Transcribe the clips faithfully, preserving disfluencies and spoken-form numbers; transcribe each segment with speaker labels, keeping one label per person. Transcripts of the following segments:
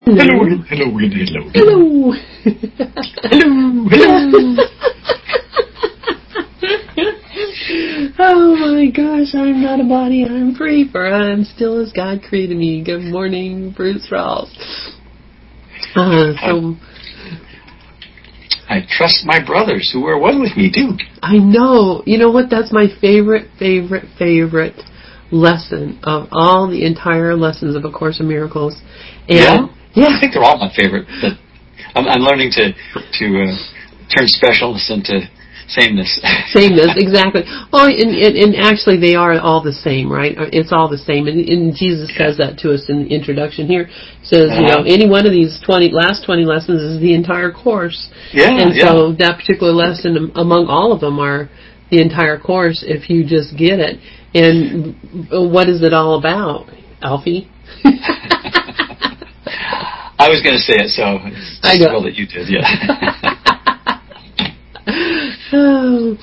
Speaker 1: Hello.
Speaker 2: Hello, hello, hello,
Speaker 1: Hello.
Speaker 2: hello, hello.
Speaker 1: Oh my gosh, I'm not a body, I'm free, for I'm still as God created me. Good morning, Bruce Rawls. Uh, so,
Speaker 2: I, I trust my brothers who are one with me too.
Speaker 1: I know. You know what? That's my favorite, favorite, favorite lesson of all the entire lessons of A Course in Miracles. And
Speaker 2: yeah?
Speaker 1: Yeah.
Speaker 2: I think they're all my favorite, but I'm, I'm learning to to uh, turn specialness into sameness.
Speaker 1: Sameness, exactly. Well, and, and, and actually they are all the same, right? It's all the same. And, and Jesus says that to us in the introduction here. He says, uh-huh. you know, any one of these twenty last twenty lessons is the entire course.
Speaker 2: Yeah,
Speaker 1: and
Speaker 2: yeah.
Speaker 1: so that particular lesson among all of them are the entire course if you just get it. And what is it all about, Alfie?
Speaker 2: I was going to say it, so it's
Speaker 1: I know.
Speaker 2: well that you did, yeah.
Speaker 1: oh.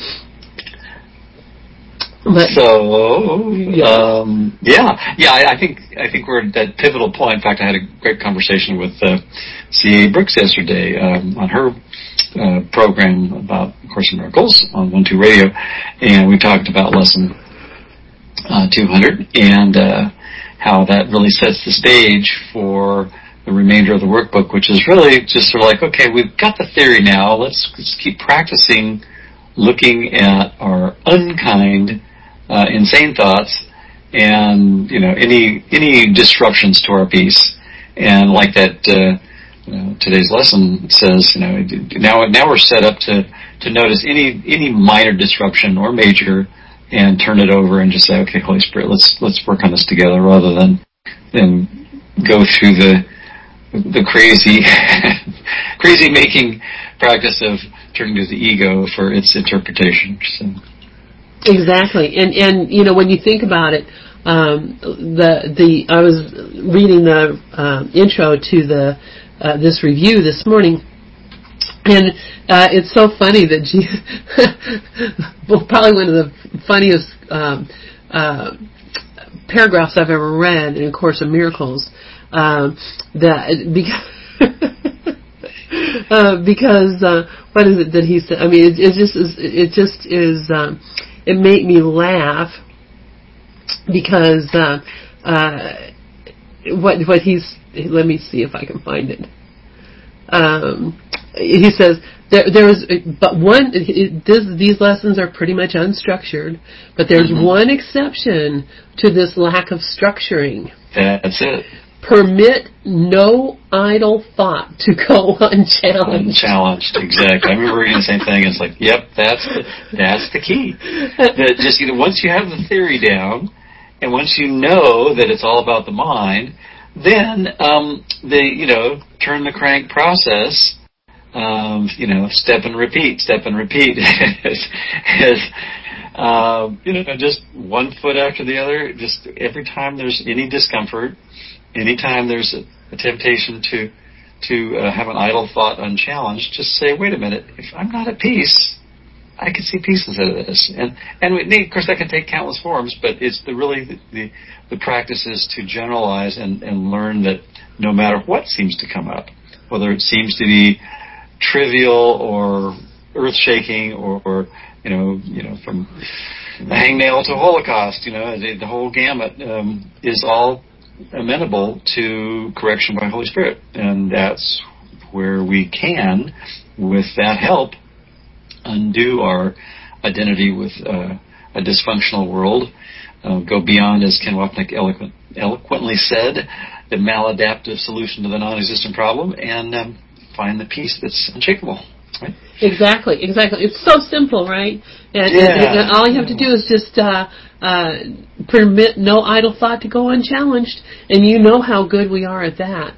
Speaker 1: But,
Speaker 2: so,
Speaker 1: yeah,
Speaker 2: um, yeah, yeah. I, I think I think we're at that pivotal point. In fact, I had a great conversation with uh, C A Brooks yesterday um, on her uh, program about A Course in Miracles on One Two Radio, and we talked about lesson uh, two hundred and uh, how that really sets the stage for the remainder of the workbook, which is really just sort of like, okay, we've got the theory now. Let's, let's keep practicing looking at our unkind, uh, insane thoughts and, you know, any any disruptions to our peace. And like that, uh, you know, today's lesson says, you know, now now we're set up to to notice any any minor disruption or major, and turn it over and just say, okay, Holy Spirit, let's let's work on this together, rather than than go through the the crazy crazy making practice of turning to the ego for its interpretation. So.
Speaker 1: Exactly, and and you know, when you think about it, um, the the I was reading the um, intro to the uh, this review this morning, and uh, it's so funny that Jesus, well, probably one of the funniest um, uh, paragraphs I've ever read in A Course in Miracles. Um, that because uh, because uh, what is it that he said? I mean, it, it just is. It just is. Um, it made me laugh because uh, uh, what what he's. Let me see if I can find it. Um, he says there there is, but one. It, this, these lessons are pretty much unstructured, but there's mm-hmm. one exception to this lack of structuring.
Speaker 2: That's it.
Speaker 1: Permit no idle thought to go unchallenged.
Speaker 2: Unchallenged, exactly. I remember reading the same thing. It's like, yep, that's the, that's the key. That just, you know, once you have the theory down, and once you know that it's all about the mind, then um, the you know turn the crank process. Um, you know, step and repeat, step and repeat. is, is, uh, you know, just one foot after the other. Just every time there's any discomfort. Anytime there's a, a temptation to to uh, have an idle thought unchallenged, just say, wait a minute, if I'm not at peace, I can see peace instead of this. And and we, of course that can take countless forms, but it's the really the, the, the practice is to generalize and, and learn that no matter what seems to come up, whether it seems to be trivial or earth-shaking or, or you know, you know, from the hangnail to Holocaust, you know, the, the whole gamut um, is all amenable to correction by Holy Spirit, and that's where we can, with that help, undo our identity with uh, a dysfunctional world, uh, go beyond, as Ken Wapnick eloquent, eloquently said, the maladaptive solution to the non-existent problem, and um, find the peace that's unshakable. Right?
Speaker 1: Exactly, exactly. It's so simple, right? And,
Speaker 2: yeah.
Speaker 1: and, and all you have to do is just uh, uh, permit no idle thought to go unchallenged, and you know how good we are at that.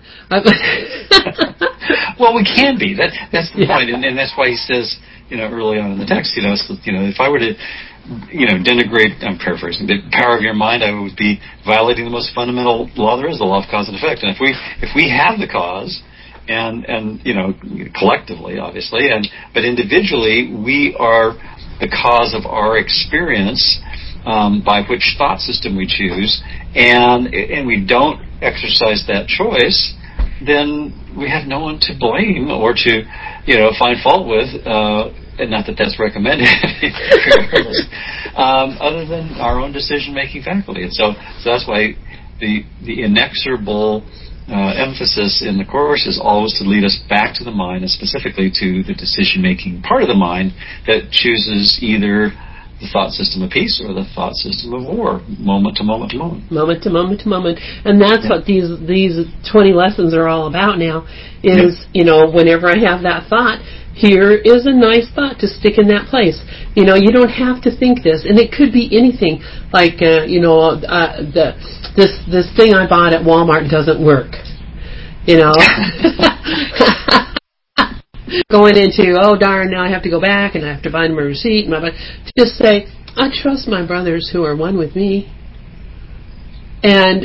Speaker 2: Well, we can be. That, that's the
Speaker 1: yeah.
Speaker 2: point, and, and that's why he says, you know, early on in the text, you know, so, you know, if I were to, you know, denigrate, I'm paraphrasing, the power of your mind, I would be violating the most fundamental law there is, the law of cause and effect. And if we if we have the cause, and and you know, collectively, obviously, and but individually, we are the cause of our experience um, by which thought system we choose, and and we don't exercise that choice, then we have no one to blame or to, you know, find fault with. Uh, and not that that's recommended, um, other than our own decision-making faculty. And so, so that's why the the inexorable uh, emphasis in the course is always to lead us back to the mind, and specifically to the decision-making part of the mind that chooses either the thought system of peace or the thought system of war, moment to moment to moment.
Speaker 1: Moment to moment to moment. And that's yeah. what these these twenty lessons are all about now, is, yeah. you know, whenever I have that thought, here is a nice thought to stick in that place. You know, you don't have to think this. And it could be anything. Like, uh, you know, uh, the this this thing I bought at Walmart doesn't work. You know. Going into, oh darn, now I have to go back and I have to find my receipt. And my, just say, I trust my brothers who are one with me. And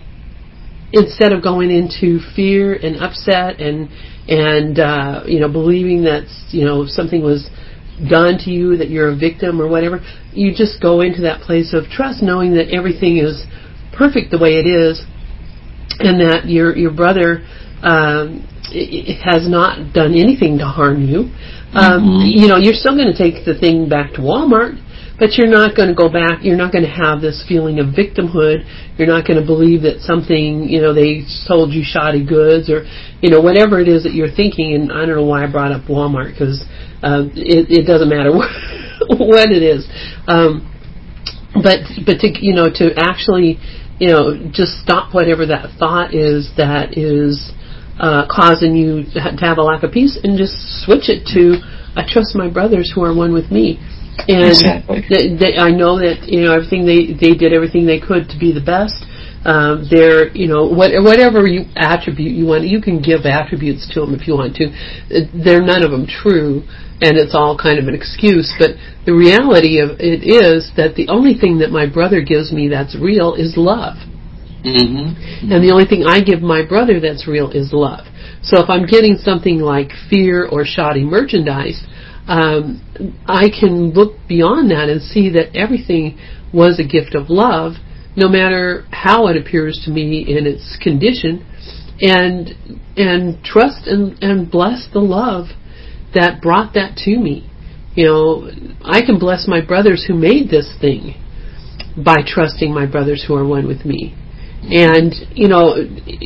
Speaker 1: instead of going into fear and upset and and uh, you know, believing that, you know, something was done to you, that you're a victim or whatever, you just go into that place of trust, knowing that everything is perfect the way it is, and that your your brother um, it has not done anything to harm you. Um, mm-hmm. You know, you're still going to take the thing back to Walmart, but you're not going to go back. You're not going to have this feeling of victimhood. You're not going to believe that something, you know, they sold you shoddy goods, or, you know, whatever it is that you're thinking. And I don't know why I brought up Walmart, because uh, it, it doesn't matter what, what it is. Um, but but to you know to actually you know just stop whatever that thought is that is uh, causing you to have a lack of peace, and just switch it to, I trust my brothers who are one with me. And
Speaker 2: exactly.
Speaker 1: they, they, I know that, you know, everything they, they did everything they could to be the best. Um, they're, you know, what, whatever you attribute you want, you can give attributes to them if you want to. They're none of them true, and it's all kind of an excuse. But the reality of it is that the only thing that my brother gives me that's real is love. Mm-hmm. And the only thing I give my brother that's real is love. So if I'm getting something like fear or shoddy merchandise, Um, I can look beyond that and see that everything was a gift of love, no matter how it appears to me in its condition, and and trust and, and bless the love that brought that to me. You know, I can bless my brothers who made this thing by trusting my brothers who are one with me, and, you know,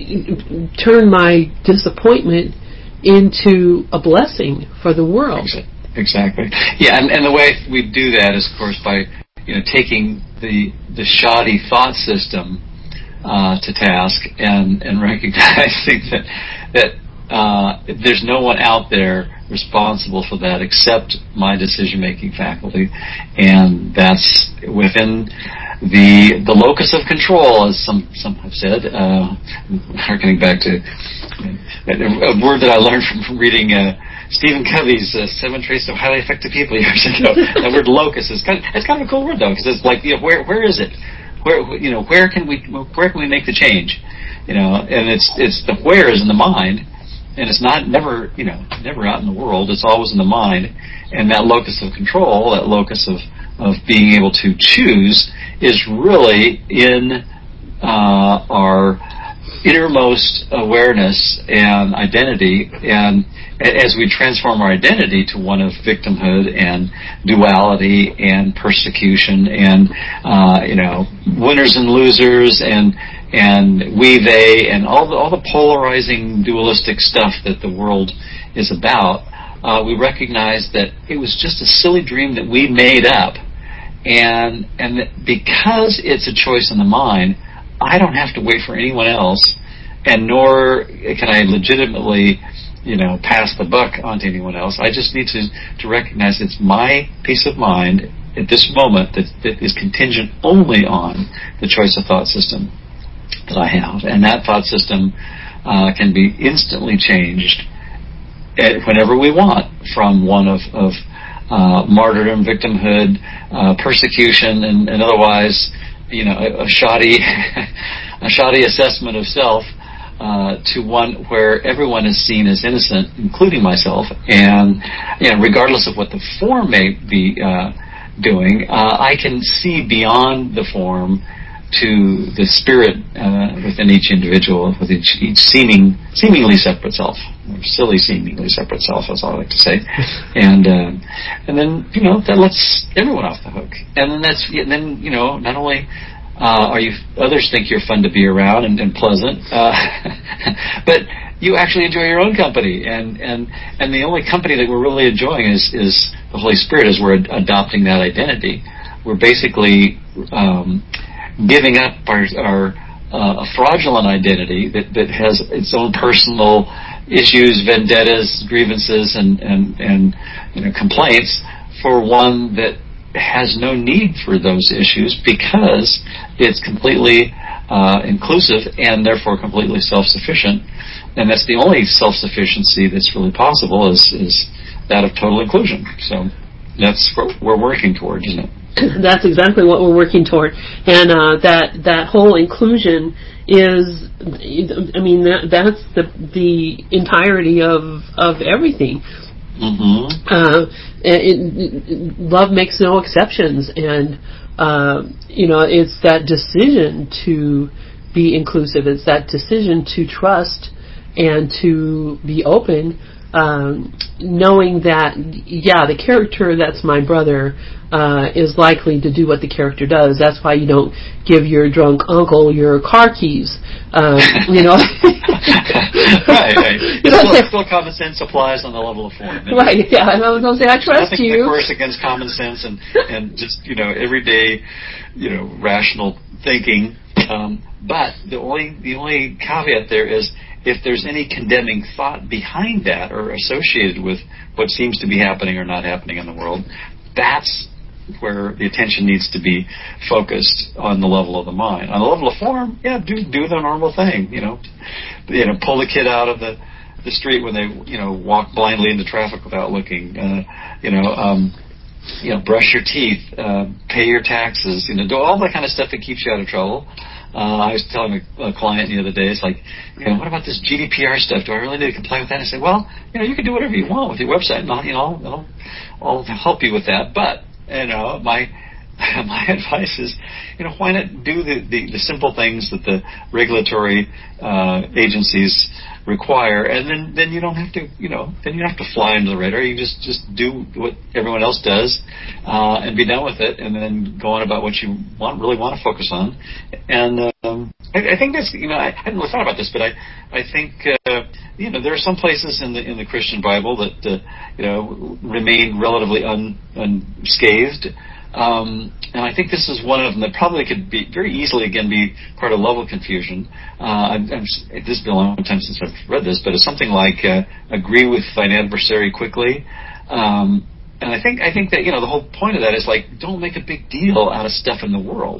Speaker 1: turn my disappointment into a blessing for the world.
Speaker 2: Exactly. Yeah, and, and the way we do that is, of course, by, you know, taking the the shoddy thought system uh, to task, and, and recognizing that that uh, there's no one out there responsible for that except my decision-making faculty, and that's within the the locus of control, as some some have said. Uh, harkening back to a word that I learned from, from reading. Uh, Stephen Covey's uh, Seven Traits of Highly Effective People years ago. That word locus is kind of, it's kind of a cool word though, because it's like, you know, where where is it? Where you know where can we where can we make the change? You know, and it's it's the where is in the mind, and it's not never you know never out in the world. It's always in the mind, and that locus of control, that locus of of being able to choose, is really in uh, our innermost awareness and identity. And as we transform our identity to one of victimhood and duality and persecution and uh, you know winners and losers and and we they and all the all the polarizing dualistic stuff that the world is about, uh, we recognize that it was just a silly dream that we made up, and and that because it's a choice in the mind, I don't have to wait for anyone else, and nor can I legitimately, you know, pass the buck onto anyone else. I just need to, to recognize it's my peace of mind at this moment that, that is contingent only on the choice of thought system that I have. And that thought system uh, can be instantly changed at, whenever we want, from one of, of uh, martyrdom, victimhood, uh, persecution, and, and otherwise, you know, a, a shoddy, a shoddy assessment of self, uh, to one where everyone is seen as innocent, including myself, and, you know, regardless of what the form may be uh, doing, uh, I can see beyond the form to the spirit uh, within each individual, with each, each seeming, seemingly separate self, or silly seemingly separate self, as I like to say, and uh, and then you know that lets everyone off the hook, and then that's and then you know not only uh, are you others think you're fun to be around and, and pleasant, uh, but you actually enjoy your own company, and, and, and the only company that we're really enjoying is, is the Holy Spirit as we're ad- adopting that identity. We're basically um, giving up our, our uh, fraudulent identity that, that has its own personal issues, vendettas, grievances, and, and, and you know, complaints for one that has no need for those issues because it's completely uh, inclusive and therefore completely self-sufficient. And that's the only self-sufficiency that's really possible is, is that of total inclusion. So that's what we're working toward, isn't it?
Speaker 1: That's exactly what we're working toward. And uh, that that whole inclusion is, I mean, that, that's the the entirety of, of everything.
Speaker 2: Mm-hmm.
Speaker 1: Uh, it, it, love makes no exceptions. And, uh, you know, it's that decision to be inclusive. It's that decision to trust and to be open, um, knowing that, yeah, the character that's my brother uh, is likely to do what the character does. That's why you don't give your drunk uncle your car keys, um, you know.
Speaker 2: right, right. You know, still, still common sense applies on the level of form.
Speaker 1: Right, yeah. I was going to say, I trust
Speaker 2: nothing
Speaker 1: you.
Speaker 2: Nothing, of course, against common sense and, and just, you know, everyday, you know, rational thinking. Um, but the only the only caveat there is if there's any condemning thought behind that or associated with what seems to be happening or not happening in the world, that's where the attention needs to be focused on the level of the mind. On the level of form, yeah, do do the normal thing, you know, you know, pull the kid out of the the street when they, you know, walk blindly into traffic without looking, uh, you know, um, you know, brush your teeth, uh, pay your taxes, you know, do all that kind of stuff that keeps you out of trouble. Uh, I was telling a, a client the other day, it's like, you know, what about this G D P R stuff? Do I really need to comply with that? And I said, well, you know, you can do whatever you want with your website, and I'll, you know, I'll, I'll help you with that. But, you know, my my advice is, you know, why not do the, the, the simple things that the regulatory uh, agencies require, and then, then you don't have to, you know, then you don't have to fly under the radar. You just, just do what everyone else does uh, and be done with it, and then go on about what you want really want to focus on. And um, I, I think that's, you know, I hadn't really thought about this, but I, I think, uh, you know, there are some places in the in the Christian Bible that, uh, you know, remain relatively un, unscathed. Um, and I think this is one of them that probably could be very easily, again, be part of level confusion. Uh, I'm, I'm, this has been a long time since I've read this, but it's something like uh, agree with thine adversary quickly. Um, and I think I think that, you know, the whole point of that is like, don't make a big deal out of stuff in the world.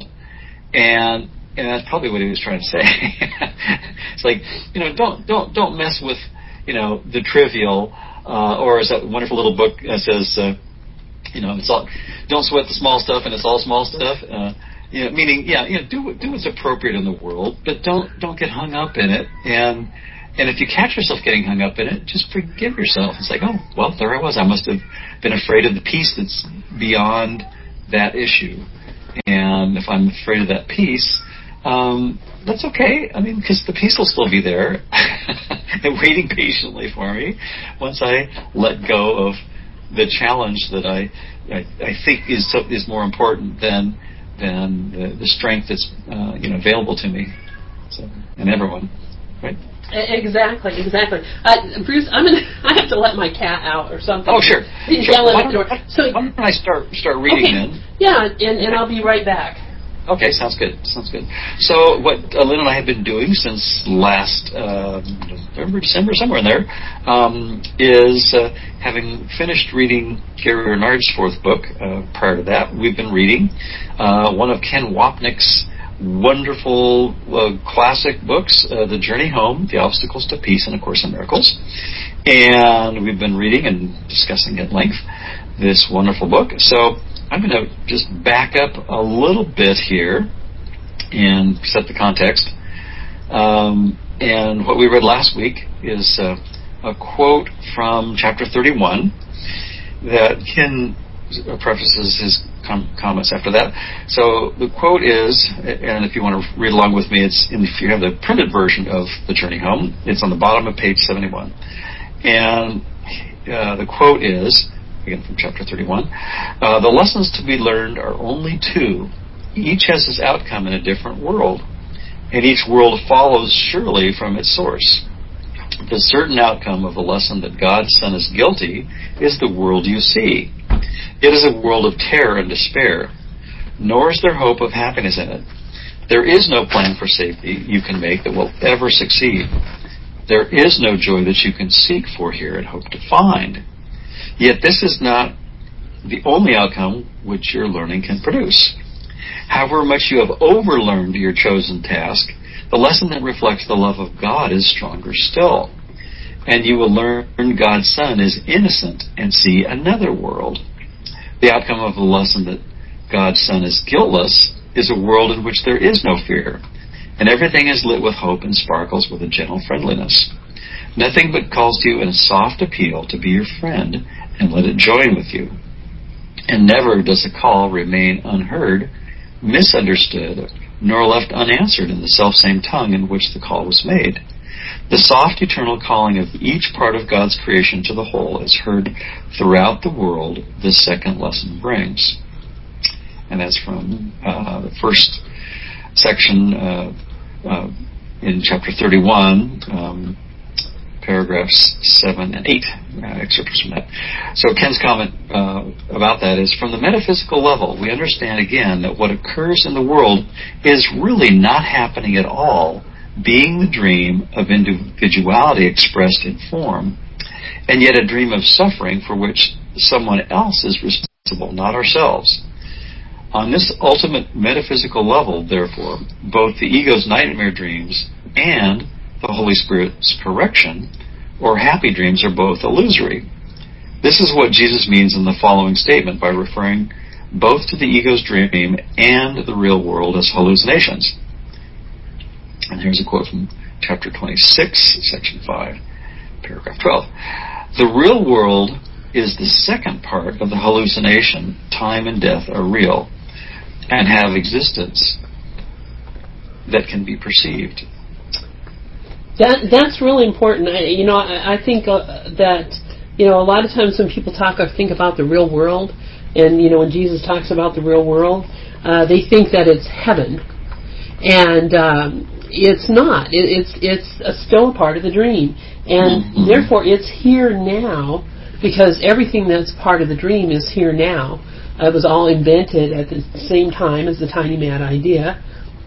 Speaker 2: And and that's probably what he was trying to say. It's like, you know, don't don't don't mess with, you know, the trivial, uh, or as that wonderful little book uh, says. Uh, You know, it's all, don't sweat the small stuff, and it's all small stuff. Uh, you know, meaning, yeah, you know, do do what's appropriate in the world, but don't don't get hung up in it. And and if you catch yourself getting hung up in it, just forgive yourself. It's like, oh, well, there I was. I must have been afraid of the peace that's beyond that issue. And if I'm afraid of that peace, um, that's okay. I mean, because the peace will still be there and waiting patiently for me once I let go of the challenge that I, I I think is so, is more important than than the, the strength that's uh, you know available to me, so, and everyone, right?
Speaker 1: Exactly, exactly. Uh, Bruce, I'm gonna. I have to let my cat out or something.
Speaker 2: Oh, sure.
Speaker 1: He's
Speaker 2: sure.
Speaker 1: yelling
Speaker 2: Why
Speaker 1: at the door. So
Speaker 2: why don't I start start reading
Speaker 1: okay.
Speaker 2: then?
Speaker 1: Yeah, and, and I'll be right back.
Speaker 2: Okay, sounds good. Sounds good. So what uh, Lynn and I have been doing since last uh, November, December, somewhere in there, um, is uh, having finished reading Gary Renard's fourth book. Uh, prior to that, we've been reading uh, one of Ken Wapnick's wonderful uh, classic books, uh, The Journey Home, The Obstacles to Peace, and A Course in Miracles. And we've been reading and discussing at length this wonderful book. So I'm going to just back up a little bit here and set the context. Um, and what we read last week is uh, a quote from chapter thirty-one that Ken prefaces his com- comments after that. So the quote is, and if you want to read along with me, it's in, if you have the printed version of The Journey Home, it's on the bottom of page seventy-one. And uh, the quote is, again from chapter thirty-one, uh, the lessons to be learned are only two. Each has its outcome in a different world, and each world follows surely from its source. The certain outcome of the lesson that God's Son is guilty is the world you see. It is a world of terror and despair, nor is there hope of happiness in it. There is no plan for safety you can make that will ever succeed. There is no joy that you can seek for here and hope to find. Yet this is not the only outcome which your learning can produce. However much you have overlearned your chosen task, the lesson that reflects the love of God is stronger still. And you will learn God's Son is innocent and see another world. The outcome of the lesson that God's Son is guiltless is a world in which there is no fear, and everything is lit with hope and sparkles with a gentle friendliness. Nothing but calls to you in a soft appeal to be your friend and let it join with you. And never does a call remain unheard, misunderstood, nor left unanswered in the selfsame tongue in which the call was made. The soft eternal calling of each part of God's creation to the whole is heard throughout the world, this second lesson brings. And that's from uh, the first section uh, uh, in chapter thirty-one, um, paragraphs seven and eight, uh, excerpts from that. So Ken's comment uh, about that is, from the metaphysical level, we understand again that what occurs in the world is really not happening at all, being the dream of individuality expressed in form, and yet a dream of suffering for which someone else is responsible, not ourselves. On this ultimate metaphysical level, therefore, both the ego's nightmare dreams and the Holy Spirit's correction, or happy dreams, are both illusory. This is what Jesus means in the following statement by referring both to the ego's dream and the real world as hallucinations. And here's a quote from chapter twenty-six, section five, paragraph twelve. The real world is the second part of the hallucination. Time and death are real and have existence that can be perceived.
Speaker 1: That that's really important. I, you know, I, I think uh, that you know a lot of times when people talk or think about the real world, and you know when Jesus talks about the real world, uh, they think that it's heaven, and um, it's not. It, it's it's a still a part of the dream, and mm-hmm. therefore it's here now, because everything that's part of the dream is here now. It was all invented at the same time as the tiny mad idea,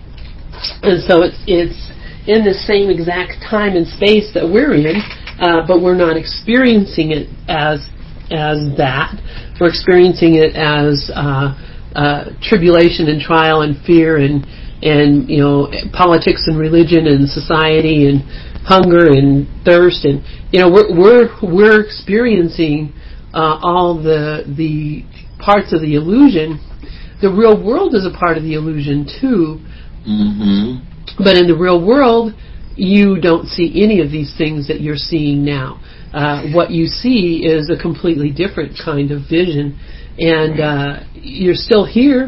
Speaker 1: and so it's it's in the same exact time and space that we're in, uh, but we're not experiencing it as as that. We're experiencing it as uh, uh, tribulation and trial and fear and and you know politics and religion and society and hunger and thirst, and you know we're we're we're experiencing uh, all the the parts of the illusion. The real world is a part of the illusion too.
Speaker 2: Mm-hmm.
Speaker 1: But in the real world, you don't see any of these things that you're seeing now. Uh, what you see is a completely different kind of vision, and uh, you're still here.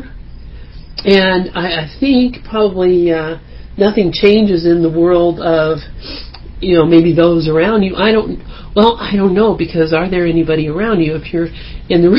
Speaker 1: And I, I think probably uh, nothing changes in the world of, you know, maybe those around you. I don't. Well, I don't know, because are there anybody around you if you're in the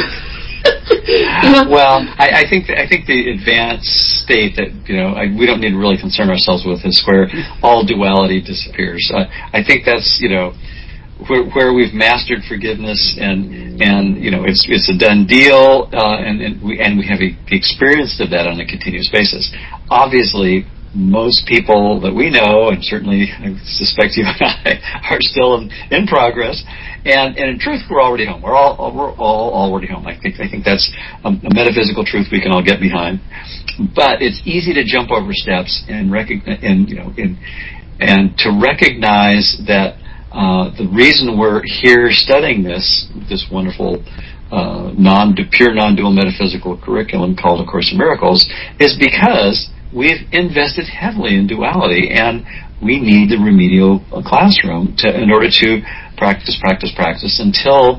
Speaker 2: yeah. Well, I, I think I think the advanced state that you know I, we don't need to really concern ourselves with is where all duality disappears. Uh, I think that's you know where, where we've mastered forgiveness, and and you know it's it's a done deal, uh, and and we and we have experienced of that on a continuous basis. Obviously, most people that we know, and certainly I suspect you and I, are still in, in progress. And, and in truth, we're already home. We're all we're all already home. I think I think that's a, a metaphysical truth we can all get behind. But it's easy to jump over steps and recognize, and you know, in, and to recognize that uh, the reason we're here studying this this wonderful uh, non pure non-dual metaphysical curriculum called A Course in Miracles is because we've invested heavily in duality, and we need the remedial classroom to, in order to practice, practice, practice until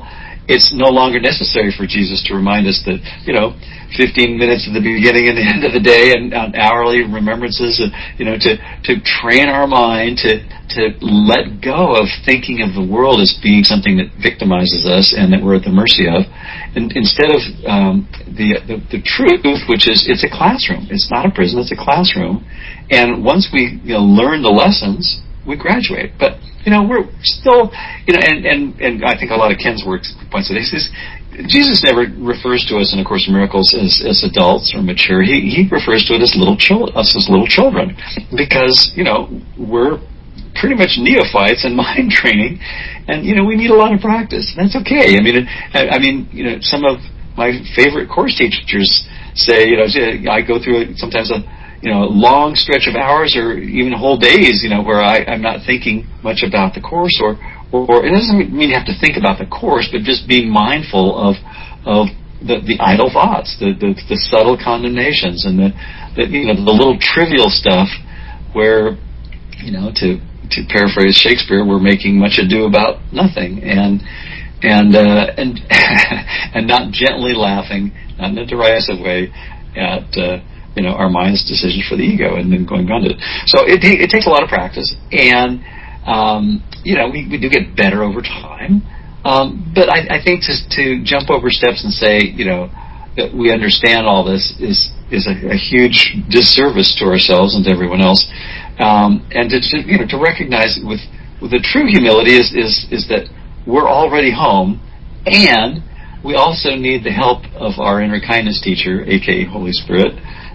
Speaker 2: it's no longer necessary for Jesus to remind us that, you know, fifteen minutes at the beginning and the end of the day and on hourly remembrances, uh, you know, to, to train our mind to, to let go of thinking of the world as being something that victimizes us and that we're at the mercy of. And instead of um, the, the the truth, which is it's a classroom. It's not a prison, it's a classroom. And once we, you know, learn the lessons, we graduate. But you know, we're still, you know, and, and, and I think a lot of Ken's work points to this. Is Jesus never refers to us in A Course in Miracles as, as adults or mature. He he refers to it as little chil- us as little children, because you know we're pretty much neophytes in mind training, and you know we need a lot of practice. That's okay. I mean, I, I mean, you know, some of my favorite course teachers say, you know, I go through sometimes a you know, long stretch of hours or even whole days, you know, where I, I'm not thinking much about the course, or, or it doesn't mean you have to think about the course, but just being mindful of of the, the idle thoughts, the, the the subtle condemnations, and the, the you know the little trivial stuff where, you know, to to paraphrase Shakespeare, we're making much ado about nothing, and and uh, and and not gently laughing, not in a derisive way, at uh, you know, our mind's decision for the ego, and then going beyond it. So it, it takes a lot of practice, and um, you know, we, we do get better over time. Um, but I, I think to, to jump over steps and say, you know, that we understand all this is is a, a huge disservice to ourselves and to everyone else. Um, and to, to you know to recognize with with the true humility is is is that we're already home, and we also need the help of our inner kindness teacher, aka Holy Spirit,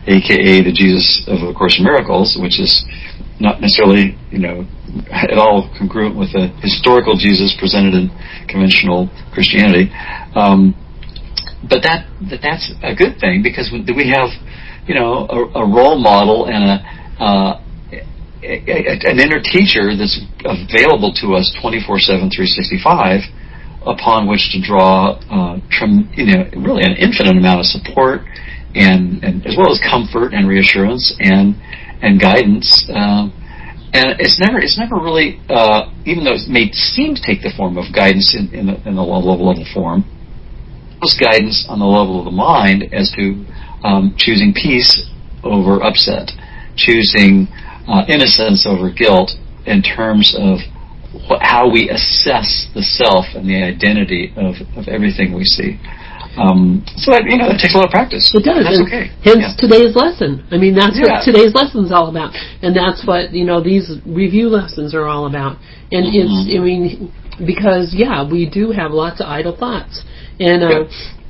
Speaker 2: aka the Jesus of A Course in Miracles, which is not necessarily, you know, at all congruent with the historical Jesus presented in conventional Christianity. Um, but that, that that's a good thing, because we have, you know, a, a role model and a, uh, a, a an inner teacher that's available to us twenty-four seven, three sixty-five, upon which to draw, uh, trim, you know, really an infinite amount of support, and, and as well as comfort and reassurance and and guidance. Um, and it's never it's never really, uh, even though it may seem to take the form of guidance in, in, the, in the level level form, it's guidance on the level of the mind as to um, choosing peace over upset, choosing uh, innocence over guilt, in terms of what, how we assess the self and the identity of, of everything we see. Um, so that, you know, that takes a lot of practice.
Speaker 1: It does.
Speaker 2: That's
Speaker 1: and
Speaker 2: okay.
Speaker 1: Hence
Speaker 2: yeah.
Speaker 1: today's lesson. I mean, that's
Speaker 2: yeah.
Speaker 1: what today's lesson is all about, and that's what, you know, these review lessons are all about. And mm-hmm. it's, I mean, because yeah, we do have lots of idle thoughts, and uh,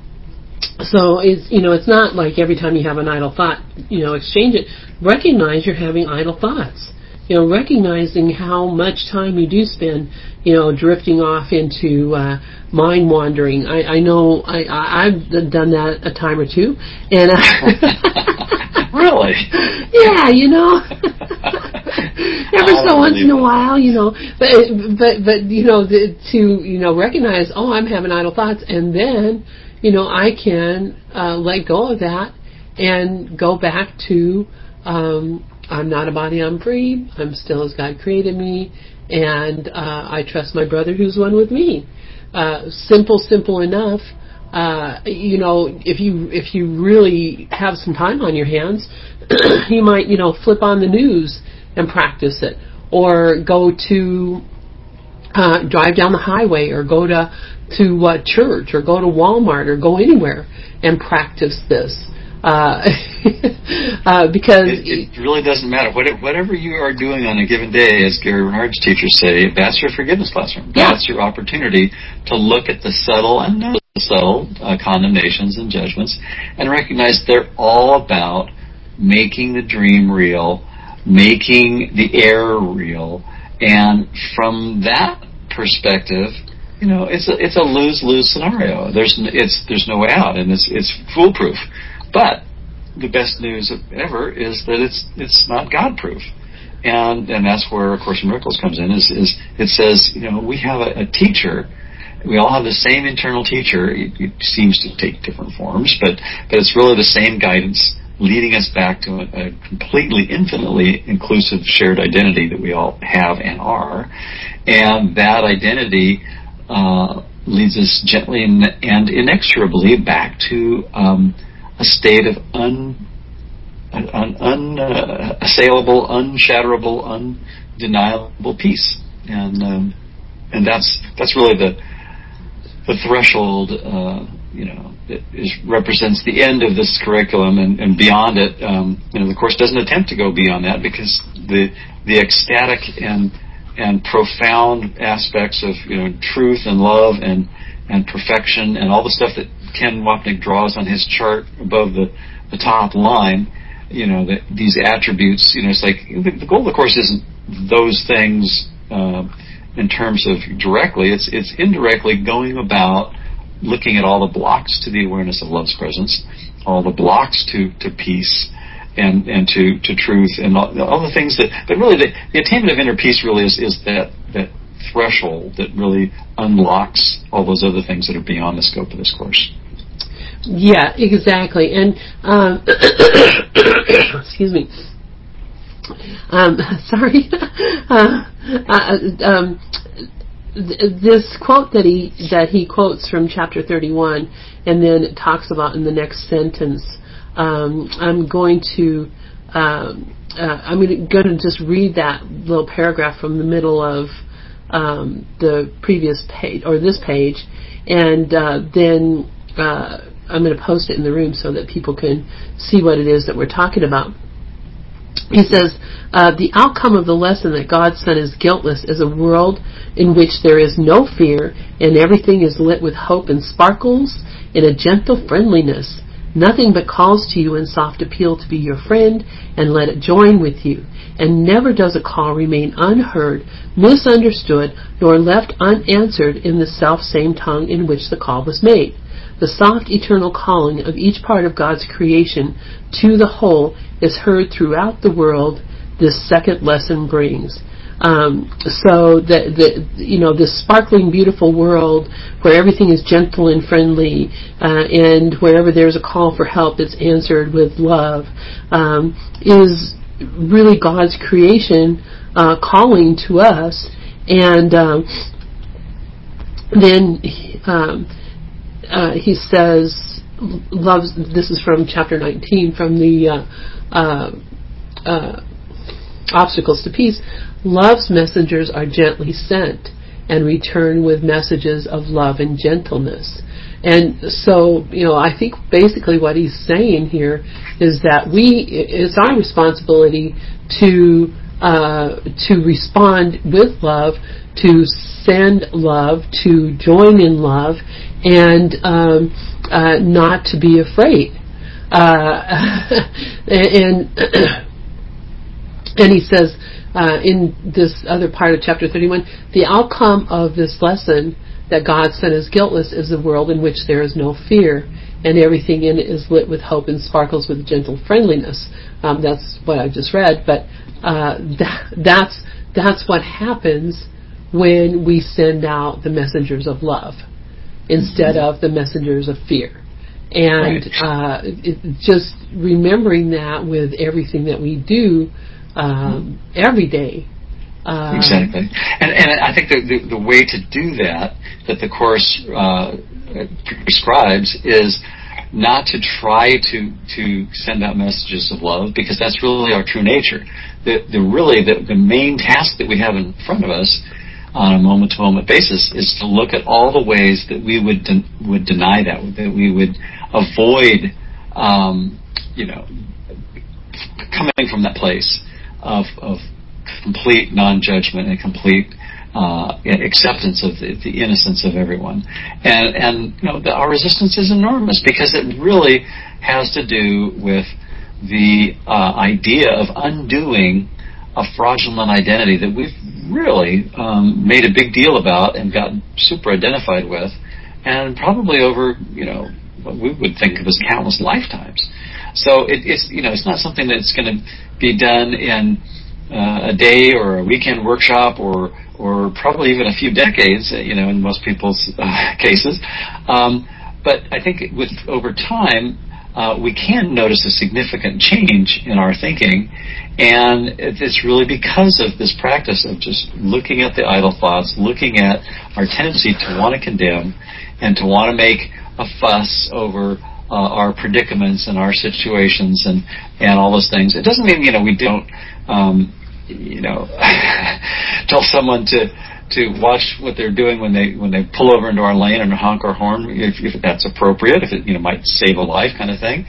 Speaker 1: yeah. so it's, you know, it's not like every time you have an idle thought, you know, exchange it. Recognize you're having idle thoughts. You know, recognizing how much time you do spend, you know, drifting off into uh, mind wandering. I, I know I, I, I've done that a time or two, and uh,
Speaker 2: really,
Speaker 1: yeah, you know, every so once in a while, you know, but but but you know, the, to you know recognize, oh, I'm having idle thoughts, and then you know I can uh, let go of that and go back to. Um, I'm not a body, I'm free. I'm still as God created me, and uh, I trust my brother who's one with me. Uh, simple, simple enough. Uh, you know, if you if you really have some time on your hands, you might you know flip on the news and practice it, or go to uh, drive down the highway, or go to to uh, church, or go to Walmart, or go anywhere and practice this. Uh, uh, because
Speaker 2: it, it really doesn't matter. Whatever you are doing on a given day, as Gary Renard's teachers say, that's your forgiveness classroom.
Speaker 1: Yeah.
Speaker 2: That's your opportunity to look at the subtle and not the subtle uh, condemnations and judgments, and recognize they're all about making the dream real, making the error real, and from that perspective, you know, it's a it's a lose lose scenario. There's it's there's no way out, and it's it's foolproof. But the best news ever is that it's it's not God-proof, and and that's where A Course in Miracles comes in. Is is it says, you know, we have a, a teacher. We all have the same internal teacher. It, it seems to take different forms, but but it's really the same guidance, leading us back to a, a completely, infinitely inclusive shared identity that we all have and are, and that identity uh, leads us gently and, and inexorably back to um, a state of un, un, un uh, assailable, unshatterable, undeniable peace, and um, and that's that's really the the threshold. Uh, you know, that is, represents the end of this curriculum, and, and beyond it, um, you know, the course doesn't attempt to go beyond that, because the the ecstatic and and profound aspects of, you know, truth and love and and perfection and all the stuff that Ken Wapnick draws on his chart above the, the top line, you know, that these attributes, you know, it's like the, the goal of the course isn't those things uh, in terms of directly. It's it's indirectly going about looking at all the blocks to the awareness of love's presence, all the blocks to, to peace and, and to, to truth, and all, all the things that, but really the, the attainment of inner peace really is, is that, that threshold that really unlocks all those other things that are beyond the scope of this course.
Speaker 1: Yeah, exactly. And, um, excuse me. Um, sorry. uh, uh, um, this quote that he that he quotes from chapter thirty-one, and then talks about in the next sentence. Um, I'm going to um, uh, I'm going to just read that little paragraph from the middle of um, the previous page, or this page, and uh, then uh, I'm going to post it in the room so that people can see what it is that we're talking about. He says, uh, the outcome of the lesson that God's Son is guiltless is a world in which there is no fear and everything is lit with hope and sparkles in a gentle friendliness. Nothing but calls to you in soft appeal to be your friend and let it join with you. And never does a call remain unheard, misunderstood, nor left unanswered in the self-same tongue in which the call was made. The soft eternal calling of each part of God's creation to the whole is heard throughout the world, this second lesson brings. Um, so that the you know this sparkling, beautiful world where everything is gentle and friendly, uh, and wherever there's a call for help, it's answered with love, um, is really God's creation uh, calling to us. And um, then um, uh, he says, "Loves." This is from chapter nineteen, from the uh, uh, uh, Obstacles to Peace. Love's messengers are gently sent and return with messages of love and gentleness. And so, you know, I think basically what he's saying here is that we, it's our responsibility to uh, to respond with love, to send love, to join in love, and um, uh, not to be afraid. Uh, and and he says, Uh, in this other part of chapter thirty-one, the outcome of this lesson that God's Son is guiltless is a world in which there is no fear, and everything in it is lit with hope and sparkles with gentle friendliness. Um, that's what I just read, but uh, that, that's that's what happens when we send out the messengers of love instead of the messengers of fear. And right. uh, it, just remembering that with everything that we do Um, every day. Um,
Speaker 2: exactly. And, and I think the, the, the way to do that, that the Course uh, prescribes, is not to try to, to send out messages of love, because that's really our true nature. The, the really, the, the main task that we have in front of us on a moment-to-moment basis is to look at all the ways that we would de- would deny that, that we would avoid, um, you know, coming from that place Of, of complete non-judgment and complete uh, acceptance of the, the innocence of everyone, and and you know the, our resistance is enormous, because it really has to do with the uh, idea of undoing a fraudulent identity that we've really um, made a big deal about and gotten super identified with, and probably over you know what we would think of as countless lifetimes. So it, it's you know it's not something that's going to be done in uh, a day or a weekend workshop, or or probably even a few decades, you know, in most people's uh, cases. Um, but I think with over time, uh, we can notice a significant change in our thinking, and it's really because of this practice of just looking at the idle thoughts, looking at our tendency to want to condemn and to want to make a fuss over uh, our predicaments and our situations and, and all those things. It doesn't mean, you know, we don't, um, you know, tell someone to to watch what they're doing when they when they pull over into our lane and honk our horn, if, if that's appropriate, if it, you know, might save a life, kind of thing,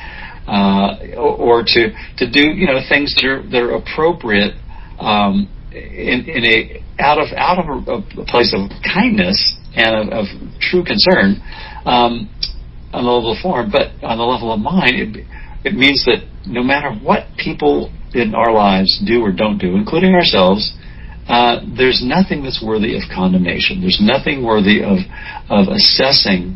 Speaker 2: uh, or, or to to do, you know, things that are that are appropriate um, in, in a out of out of a, a place of kindness and of, of true concern um, on the level of form, but on the level of mind, it, it means that no matter what people in our lives do or don't do, including ourselves, uh, there's nothing that's worthy of condemnation. There's nothing worthy of of assessing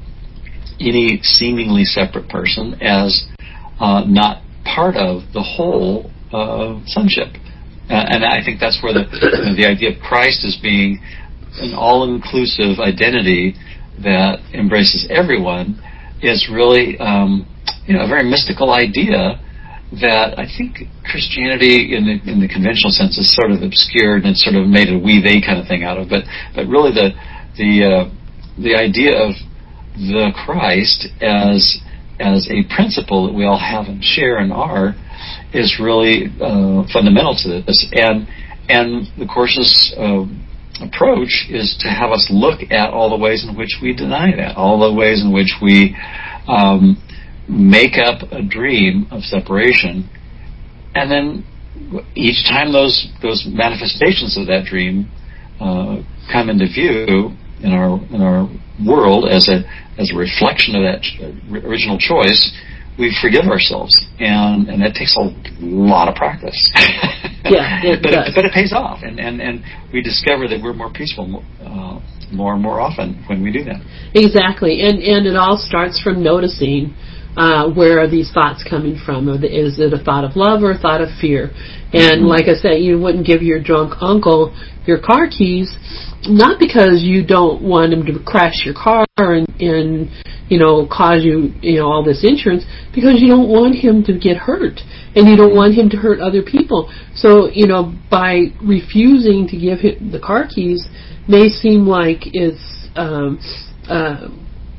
Speaker 2: any seemingly separate person as uh, not part of the whole uh, sonship. Uh, and I think that's where the you know, the idea of Christ as being an all-inclusive identity that embraces everyone is really um, you know a very mystical idea that I think Christianity in the in the conventional sense is sort of obscured and sort of made a we-they kind of thing out of. But but really the the uh, the idea of the Christ as as a principle that we all have and share and are is really uh, fundamental to this. And and the Course's uh, approach is to have us look at all the ways in which we deny that, all the ways in which we um, make up a dream of separation, and then each time those those manifestations of that dream uh, come into view in our in our world as a as a reflection of that original choice, we forgive ourselves, and and that takes a lot of practice.
Speaker 1: Yeah, it
Speaker 2: but
Speaker 1: does.
Speaker 2: it, but it pays off, and, and and we discover that we're more peaceful uh, more and more often when we do that.
Speaker 1: Exactly, and and it all starts from noticing uh, where are these thoughts coming from. Is it a thought of love or a thought of fear? And mm-hmm. like I said, you wouldn't give your drunk uncle your car keys, not because you don't want him to crash your car and, and you know cause you you know all this insurance, because you don't want him to get hurt and you don't want him to hurt other people. So you know by refusing to give him the car keys may seem like it's um, uh,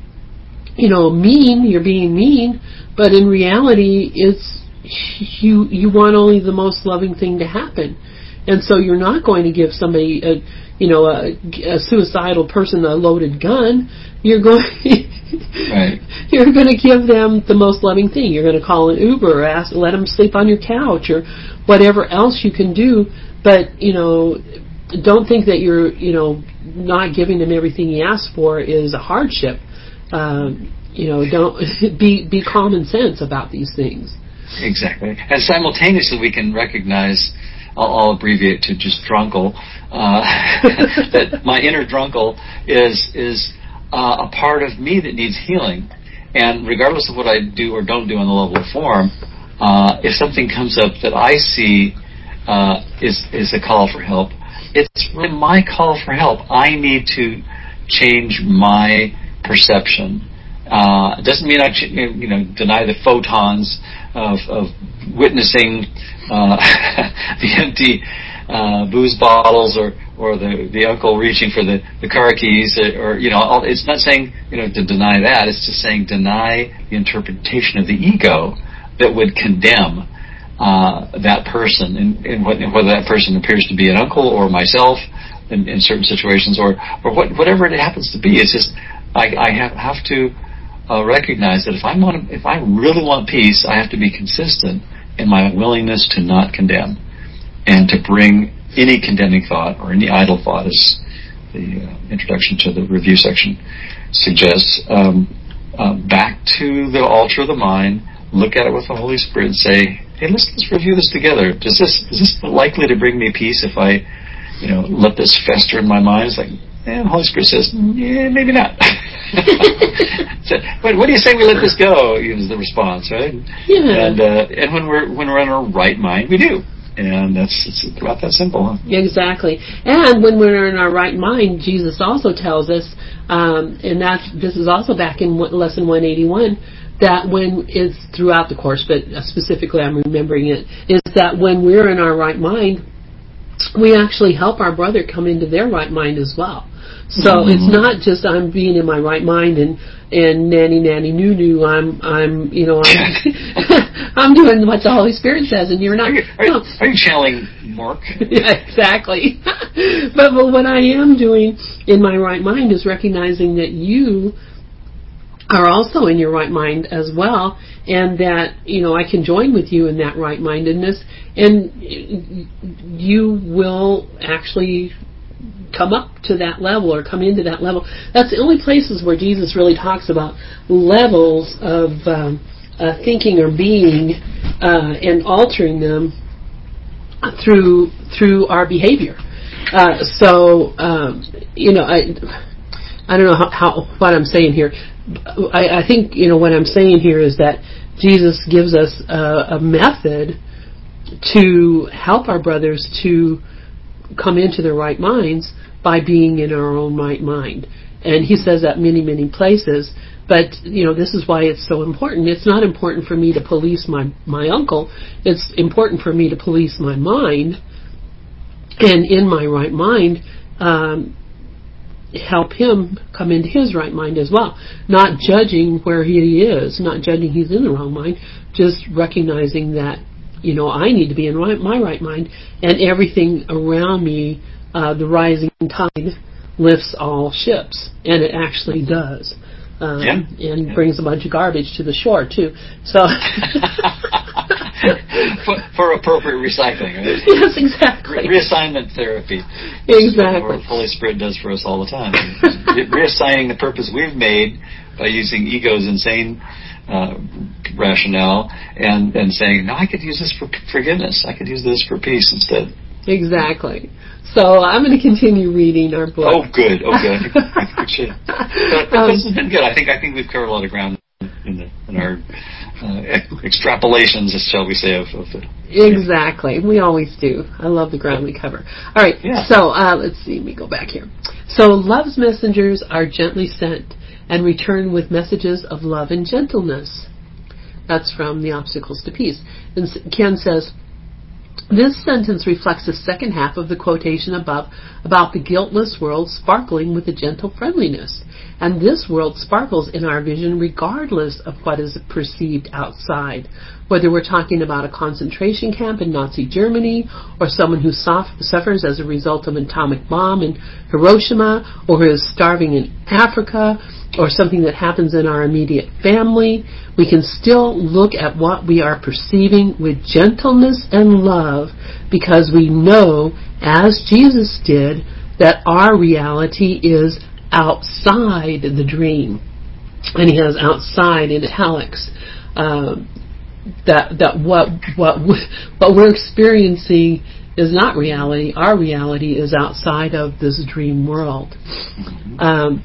Speaker 1: you know mean, you're being mean, but in reality it's you you want only the most loving thing to happen. And so you're not going to give somebody a you know a, a suicidal person a loaded gun. You're going
Speaker 2: right.
Speaker 1: You're going to give them the most loving thing. You're going to call an Uber or ask let them sleep on your couch or whatever else you can do. But you know don't think that you're you know not giving him everything he asked for is a hardship. Um, you know don't be be common sense about these things.
Speaker 2: Exactly. And simultaneously we can recognize, I'll, I'll abbreviate to just drunkle, uh, that my inner drunkle is is uh, a part of me that needs healing. And regardless of what I do or don't do on the level of form, uh, if something comes up that I see uh, is is a call for help, it's really my call for help. I need to change my perception. Uh, it doesn't mean I you know deny the photons of, of witnessing uh, the empty uh, booze bottles or, or the, the uncle reaching for the, the car keys or, you know all, it's not saying you know to deny that. It's just saying deny the interpretation of the ego that would condemn uh, that person and, and whether that person appears to be an uncle or myself in, in certain situations or or what, whatever it happens to be. It's just I, I have, have to Uh, recognize that if I want, to, if I really want peace, I have to be consistent in my willingness to not condemn, and to bring any condemning thought or any idle thought, as the uh, introduction to the review section suggests, um, uh, back to the altar of the mind. Look at it with the Holy Spirit and say, "Hey, let's let's review this together. Does this is this likely to bring me peace if I, you know, let this fester in my mind?" It's like, and the Holy Spirit says, yeah, maybe not. So, but what do you say we let this go? Is the response, right?
Speaker 1: Yeah.
Speaker 2: And uh, and when we're when we're in our right mind, we do. And that's it's about that simple. Huh?
Speaker 1: Exactly. And when we're in our right mind, Jesus also tells us, um, and that's, this is also back in lesson one eighty-one, that when it's throughout the course, but specifically I'm remembering it, is that when we're in our right mind, we actually help our brother come into their right mind as well. So mm-hmm. it's not just I'm being in my right mind and and nanny nanny noo noo. I'm I'm you know I'm I'm doing what the Holy Spirit says, and you're not.
Speaker 2: Are you, are,
Speaker 1: no.
Speaker 2: are you channeling Mark?
Speaker 1: Yeah, exactly. but, but what I am doing in my right mind is recognizing that you are also in your right mind as well, and that, you know, I can join with you in that right-mindedness, and you will actually come up to that level or come into that level. That's the only places where Jesus really talks about levels of um, uh, thinking or being uh, and altering them through through our behavior. Uh, so, um, you know, I I don't know how, how what I'm saying here. I, I think, you know, what I'm saying here is that Jesus gives us a, a method to help our brothers to come into their right minds by being in our own right mind. And he says that many, many places. But, you know, this is why it's so important. It's not important for me to police my, my uncle. It's important for me to police my mind. And in my right mind, um, help him come into his right mind as well. Not judging where he is, not judging he's in the wrong mind, just recognizing that, you know, I need to be in right, my right mind, and everything around me, uh, the rising tide lifts all ships, and it actually does. Um, yeah. And
Speaker 2: yeah. brings
Speaker 1: a bunch of garbage to the shore, too. So
Speaker 2: for, for appropriate recycling, right?
Speaker 1: Yes, exactly.
Speaker 2: Re- reassignment therapy.
Speaker 1: Exactly.
Speaker 2: What the Holy Spirit does for us all the time. Re- reassigning the purpose we've made by using ego's insane uh, rationale and, and saying, no, I could use this for forgiveness. I could use this for peace instead.
Speaker 1: Exactly. So I'm going to continue reading our book.
Speaker 2: Oh, good. Oh, good. I think, I think we should. But, but um, this has been good. I think I think we've covered a lot of ground in, the, in our uh, extrapolations, shall we say, of, of the.
Speaker 1: Exactly. We always do. I love the ground we cover. All right.
Speaker 2: Yeah.
Speaker 1: So uh, let's see. Let me go back here. So love's messengers are gently sent and return with messages of love and gentleness. That's from The Obstacles to Peace. And Ken says, this sentence reflects the second half of the quotation above about the guiltless world sparkling with a gentle friendliness. And this world sparkles in our vision regardless of what is perceived outside. Whether we're talking about a concentration camp in Nazi Germany, or someone who sof- suffers as a result of an atomic bomb in Hiroshima, or who is starving in Africa, or something that happens in our immediate family, we can still look at what we are perceiving with gentleness and love, because we know, as Jesus did, that our reality is outside the dream. And he has outside in italics. Um, that that what what what we're experiencing is not reality. Our reality is outside of this dream world. Um,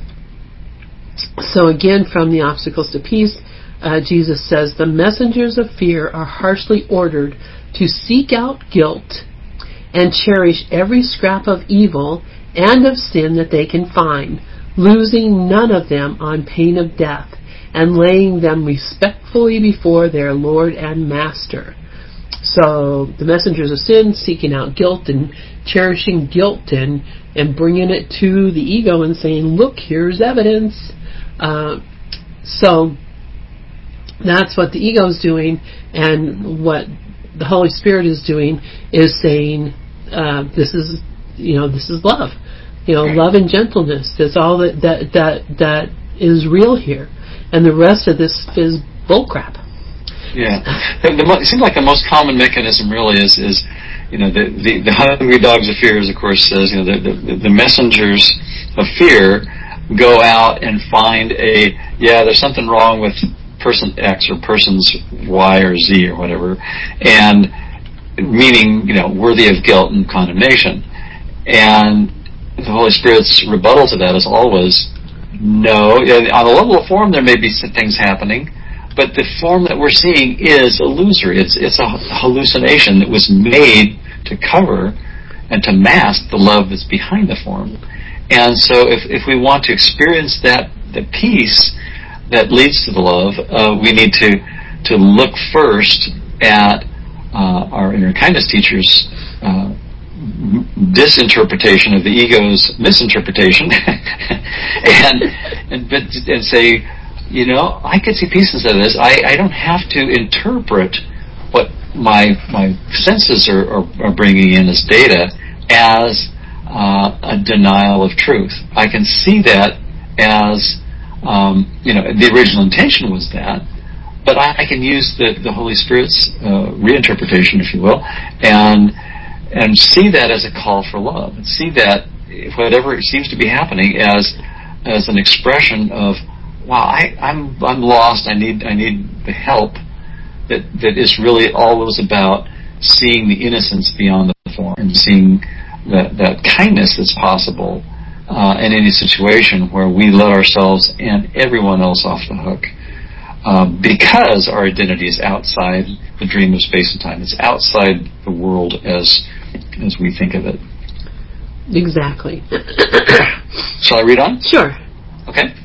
Speaker 1: so again, from The Obstacles to Peace, uh, Jesus says, the messengers of fear are harshly ordered to seek out guilt and cherish every scrap of evil and of sin that they can find, losing none of them on pain of death, and laying them respectfully before their Lord and Master. So the messengers of sin seeking out guilt and cherishing guilt and, and bringing it to the ego and saying, look, here's evidence. Uh, so that's what the ego is doing, and what the Holy Spirit is doing is saying, uh, this is, you know, this is love. You know, love and gentleness. That's all that, that, that, that is real here. And the rest of this is bullcrap.
Speaker 2: Yeah. The, the, it seems like the most common mechanism really is, is you know, the, the, the hungry dogs of fear, as of course says, you know, the, the, the messengers of fear go out and find a, yeah, there's something wrong with person X or persons Y or Z or whatever, and meaning, you know, worthy of guilt and condemnation. And the Holy Spirit's rebuttal to that is always, no. On a level of form, there may be some things happening, but the form that we're seeing is illusory. It's it's a hallucination that was made to cover and to mask the love that's behind the form. And so if, if we want to experience that, the peace that leads to the love, uh, we need to, to look first at uh, our inner kindness teacher's uh, disinterpretation of the ego's misinterpretation and, and, and say, you know, I could see pieces of this. I, I don't have to interpret what my my senses are, are, are bringing in as data as uh, a denial of truth. I can see that as, um, you know, the original intention was that, but I, I can use the, the Holy Spirit's uh, reinterpretation, if you will, and and see that as a call for love, and see that whatever seems to be happening as as an expression of, wow, I, I'm I'm lost. I need I need the help. That that is really always about seeing the innocence beyond the form and seeing that that kindness that's possible uh, in any situation where we let ourselves and everyone else off the hook, uh, because our identity is outside the dream of space and time. It's outside the world as as we think of it.
Speaker 1: Exactly.
Speaker 2: Shall I read on?
Speaker 1: Sure.
Speaker 2: Okay.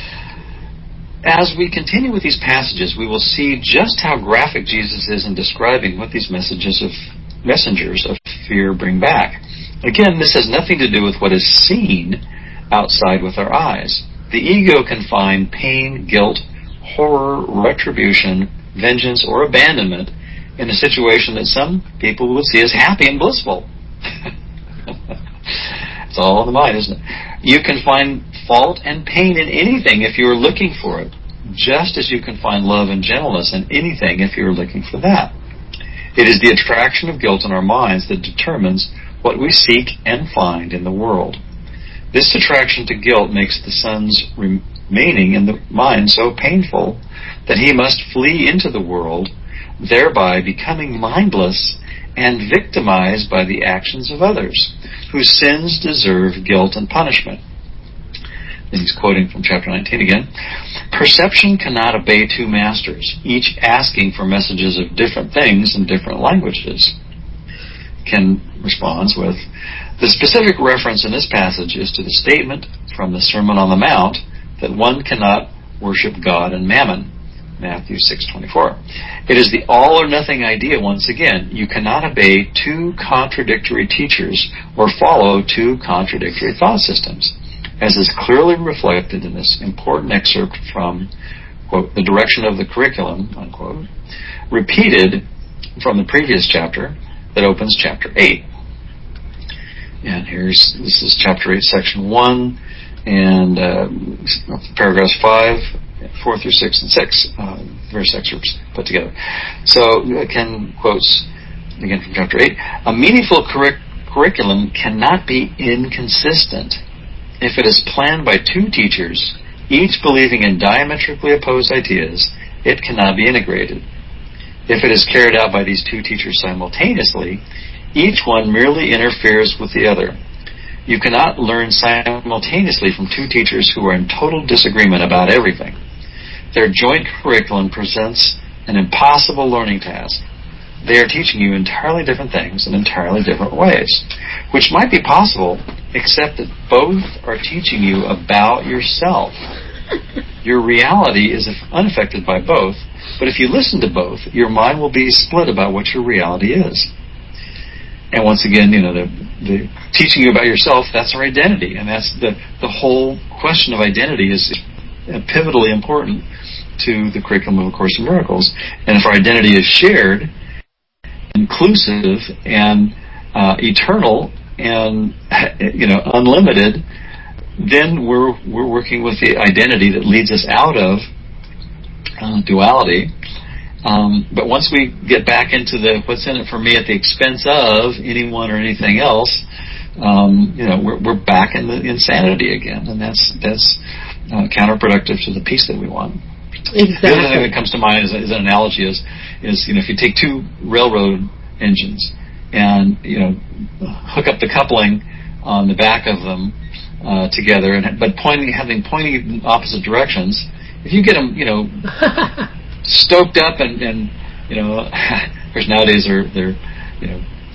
Speaker 2: As we continue with these passages, we will see just how graphic Jesus is in describing what these messages of messengers of fear bring back. Again, this has nothing to do with what is seen outside with our eyes. The ego can find pain, guilt, horror, retribution, vengeance, or abandonment in a situation that some people would see as happy and blissful. It's all in the mind, isn't it? You can find fault and pain in anything if you are looking for it, just as you can find love and gentleness in anything if you are looking for that. It is the attraction of guilt in our minds that determines what we seek and find in the world. This attraction to guilt makes the son's remaining in the mind so painful that he must flee into the world, thereby becoming mindless and victimized by the actions of others, whose sins deserve guilt and punishment. And he's quoting from chapter nineteen again. Perception cannot obey two masters, each asking for messages of different things in different languages. Ken responds with, the specific reference in this passage is to the statement from the Sermon on the Mount that one cannot worship God and mammon. Matthew six twenty-four. It is the all or nothing idea once again. You cannot obey two contradictory teachers or follow two contradictory thought systems, as is clearly reflected in this important excerpt from, quote, the direction of the curriculum, unquote, repeated from the previous chapter that opens chapter eight. And here's, this is chapter eight, section one, and uh, paragraphs five, four through six, and six, uh, various excerpts put together. So Ken quotes again from chapter eight. A meaningful curric- curriculum cannot be inconsistent. If it is planned by two teachers, each believing in diametrically opposed ideas, it cannot be integrated. If it is carried out by these two teachers simultaneously, each one merely interferes with the other. You cannot learn simultaneously from two teachers who are in total disagreement about everything. Their joint curriculum presents an impossible learning task. They are teaching you entirely different things in entirely different ways, which might be possible, except that both are teaching you about yourself. Your reality is unaffected by both, but if you listen to both, your mind will be split about what your reality is. And once again, you know, the, the teaching you about yourself, that's our identity. And that's the, the whole question of identity is pivotally important to the curriculum of A Course in Miracles. And if our identity is shared, inclusive, and uh, eternal, and, you know, unlimited, then we're we're working with the identity that leads us out of uh, duality. Um, but once we get back into the what's in it for me at the expense of anyone or anything else, um, you know, we're we're back in the insanity again, and that's that's uh, counterproductive to the peace that we want.
Speaker 1: Exactly.
Speaker 2: The other thing that comes to mind as, as an analogy is is you know, if you take two railroad engines and you know hook up the coupling on the back of them uh, together, and but pointing having pointing in opposite directions, if you get them, you know. stoked up and, and you know, of course nowadays they're they're you know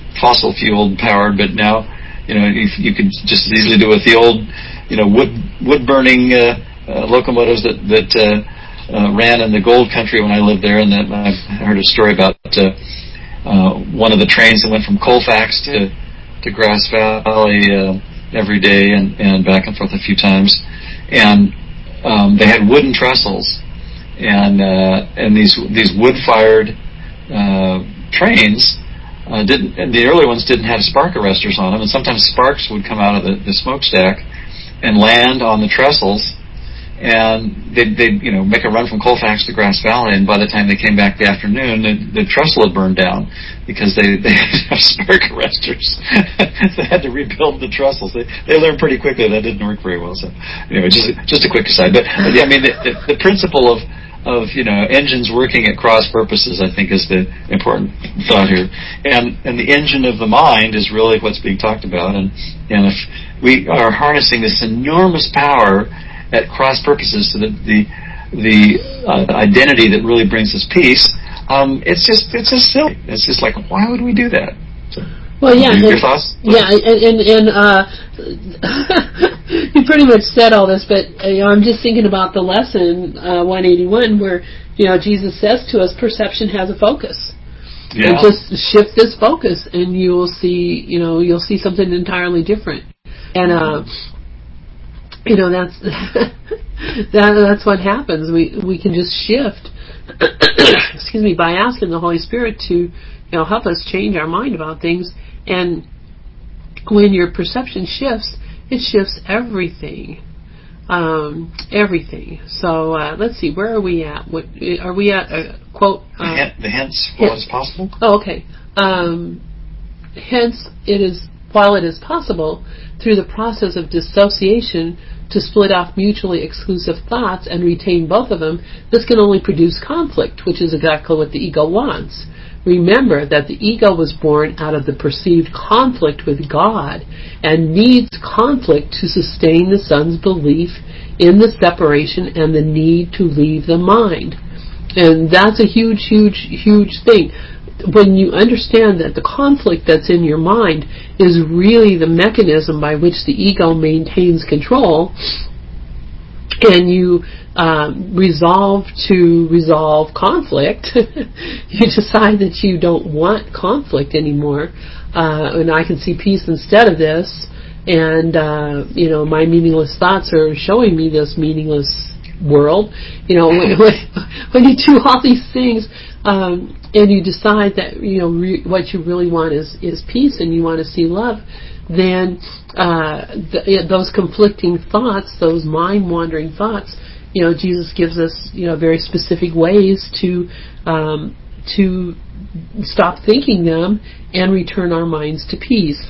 Speaker 2: fossil fuel powered, but now, you know, you, you could just as easily do it with the old, you know, wood wood burning uh, uh, locomotives that that uh, uh, ran in the gold country when I lived there, and that I've heard a story about uh, uh, one of the trains that went from Colfax to to Grass Valley uh, every day and, and back and forth a few times, and um, they had wooden trestles, and uh, and these these wood fired uh, trains. Uh, didn't and the early ones didn't have spark arresters on them, and sometimes sparks would come out of the, the smokestack and land on the trestles, and they'd, they'd you know make a run from Colfax to Grass Valley, and by the time they came back the afternoon, the, the trestle had burned down because they they didn't have spark arresters. They had to rebuild the trestles. They they learned pretty quickly that didn't work very well. So anyway, just just a quick aside, but yeah, I mean the, the, the principle of of, you know, engines working at cross purposes, I think, is the important thought here. And and the engine of the mind is really what's being talked about. And, and if we are harnessing this enormous power at cross purposes to the the, the uh, identity that really brings us peace, um, it's just it's just silly. It's just like, why would we do that? So,
Speaker 1: well, yeah.
Speaker 2: Your,
Speaker 1: and,
Speaker 2: your thoughts?
Speaker 1: Yeah, and, and, and uh, you pretty much said all this, but uh, you know, I'm just thinking about the lesson uh, one eighty-one where, you know, Jesus says to us, perception has a focus. Yeah. And just shift this focus and you will see, you know, you'll see something entirely different. And, uh, you know, that's, that, that's what happens. We, we can just shift, excuse me, by asking the Holy Spirit to, you know, help us change our mind about things. And when your perception shifts, it shifts everything. Um, everything. So uh, let's see, where are we at? What are we at? A quote. Uh,
Speaker 2: the hence, while it's possible.
Speaker 1: Oh, okay. Um, hence, it is while it is possible through the process of dissociation to split off mutually exclusive thoughts and retain both of them. This can only produce conflict, which is exactly what the ego wants. Remember that the ego was born out of the perceived conflict with God and needs conflict to sustain the son's belief in the separation and the need to leave the mind. And that's a huge, huge, huge thing. When you understand that the conflict that's in your mind is really the mechanism by which the ego maintains control, and you um, resolve to resolve conflict, you decide that you don't want conflict anymore, uh, and I can see peace instead of this, and uh, you know, my meaningless thoughts are showing me this meaningless world. You know, when, when you do all these things, um, and you decide that, you know, re- what you really want is is peace, and you want to see love, then uh, th- those conflicting thoughts, those mind-wandering thoughts, you know, Jesus gives us, you know, very specific ways to um, to stop thinking them and return our minds to peace.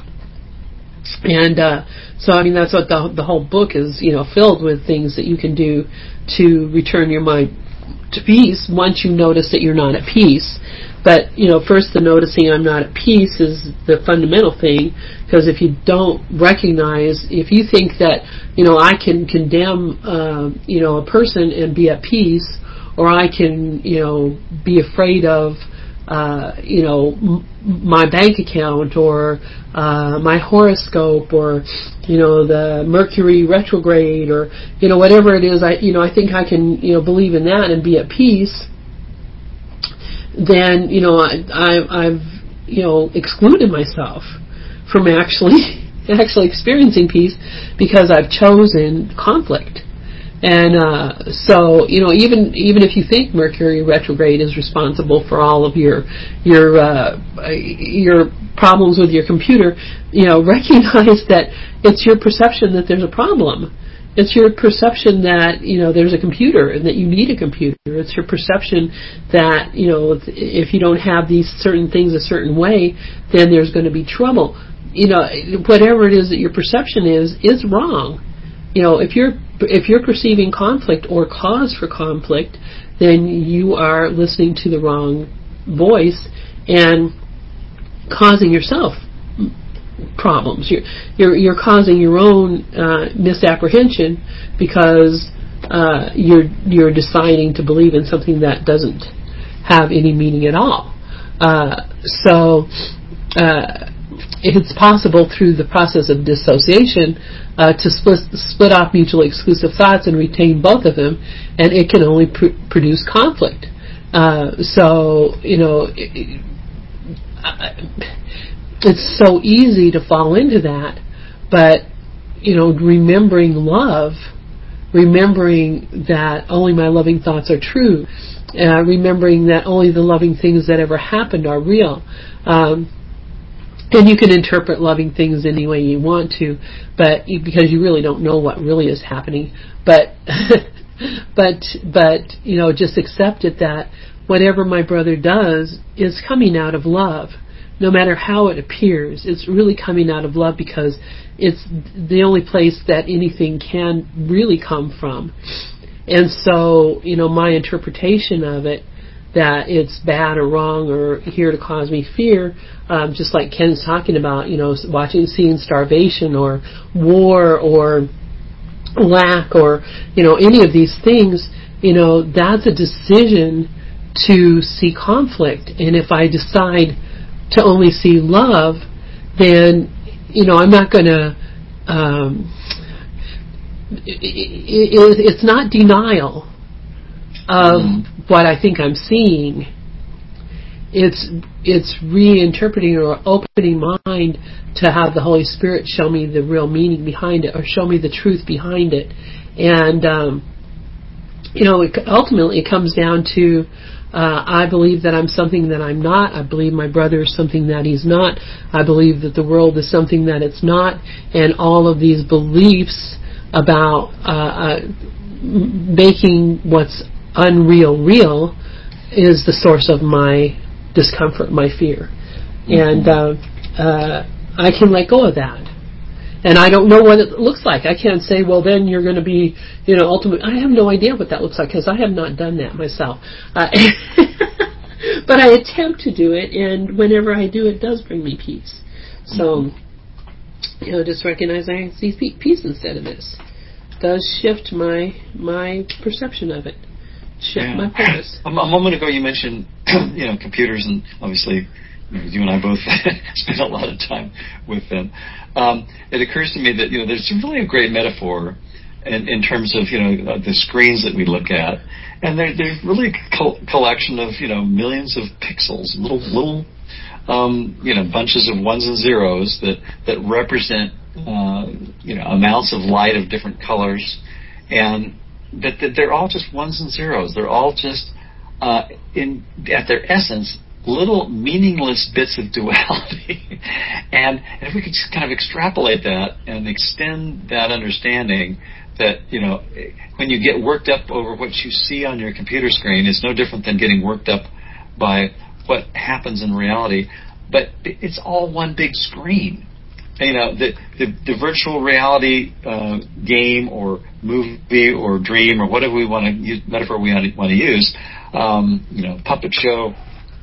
Speaker 1: And uh, so, I mean, that's what the the whole book is, you know, filled with things that you can do to return your mind to peace once you notice that you're not at peace. But, you know, first the noticing I'm not at peace is the fundamental thing, because if you don't recognize, if you think that, you know, I can condemn, uh, you know, a person and be at peace, or I can, you know, be afraid of, uh, you know, m- my bank account, or uh, my horoscope, or, you know, the Mercury retrograde, or, you know, whatever it is, I, you know, I think I can, you know, believe in that and be at peace, then, you know, I, I, I've, you know, excluded myself from actually, actually experiencing peace, because I've chosen conflict. And uh, so, you know, even even if you think Mercury retrograde is responsible for all of your your uh, your problems with your computer, you know, recognize that it's your perception that there's a problem. It's your perception that, you know, there's a computer and that you need a computer. It's your perception that, you know, if you don't have these certain things a certain way, then there's going to be trouble. You know, whatever it is that your perception is, is wrong. You know, if you're if you're perceiving conflict or cause for conflict, then you are listening to the wrong voice and causing yourself problems. You're you're, you're causing your own uh, misapprehension, because uh, you're you're deciding to believe in something that doesn't have any meaning at all. Uh, so. Uh, it's possible through the process of dissociation uh, to split, split off mutually exclusive thoughts and retain both of them, and it can only pr- produce conflict. Uh, so, you know, it, it, it's so easy to fall into that, but, you know, remembering love, remembering that only my loving thoughts are true, uh, remembering that only the loving things that ever happened are real. Um, and you can interpret loving things any way you want to, but because you really don't know what really is happening. But, but, but, you know, just accept it that whatever my brother does is coming out of love. No matter how it appears, it's really coming out of love, because it's the only place that anything can really come from. And so, you know, my interpretation of it, that it's bad or wrong or here to cause me fear, um, just like Ken's talking about, you know, watching, seeing starvation or war or lack or, you know, any of these things, you know, that's a decision to see conflict. And if I decide to only see love, then, you know, I'm not going to, um, it, it, it's not denial of mm-hmm. what I think I'm seeing. It's it's reinterpreting or opening mind to have the Holy Spirit show me the real meaning behind it, or show me the truth behind it. And, um, you know, it, ultimately it comes down to, uh, I believe that I'm something that I'm not. I believe my brother is something that he's not. I believe that the world is something that it's not. And all of these beliefs about uh, uh, making what's unreal real is the source of my discomfort, my fear. Mm-hmm. And uh, uh, I can let go of that. And I don't know what it looks like. I can't say, well, then you're going to be, you know, ultimately. I have no idea what that looks like, because I have not done that myself. Uh, but I attempt to do it, and whenever I do, it does bring me peace. So, you know, just recognize I see peace instead of this. It does shift my my perception of it. Shift yeah. my purpose.
Speaker 2: A moment ago, you mentioned, you know, computers, and obviously, you and I both spend a lot of time with them. Um, it occurs to me that, you know, there's really a great metaphor in, in terms of, you know, the screens that we look at, and they're, they're really a col- collection of, you know, millions of pixels, little little, um, you know, bunches of ones and zeros that that represent, uh, you know, amounts of light of different colors, and that, that they're all just ones and zeros. They're all just uh, in at their essence, little meaningless bits of duality. and, and if we could just kind of extrapolate that and extend that understanding that, you know, when you get worked up over what you see on your computer screen, it's no different than getting worked up by what happens in reality, but it's all one big screen. You know, the, the, the virtual reality uh, game or movie or dream or whatever we want to use, metaphor we want to use, um, you know, puppet show,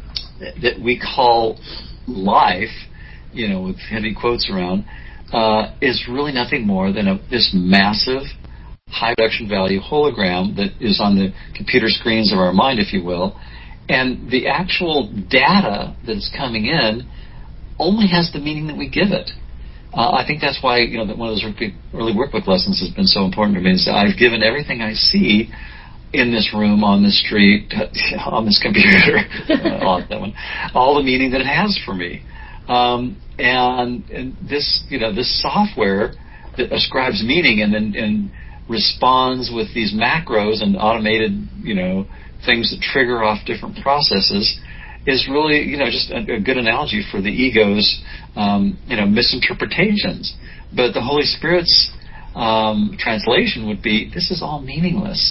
Speaker 2: that we call life, you know, with heavy quotes around, uh, is really nothing more than a, this massive, high production value hologram that is on the computer screens of our mind, if you will. And the actual data that's coming in only has the meaning that we give it. Uh, I think that's why, you know, that one of those early workbook lessons has been so important to me. Is I've given everything I see in this room, on this street, on this computer, uh, that one, all the meaning that it has for me. Um, and, and this, you know, this software that ascribes meaning and then and responds with these macros and automated, you know, things that trigger off different processes is really, you know, just a, a good analogy for the ego's, um, you know, misinterpretations. But the Holy Spirit's Um, translation would be, this is all meaningless.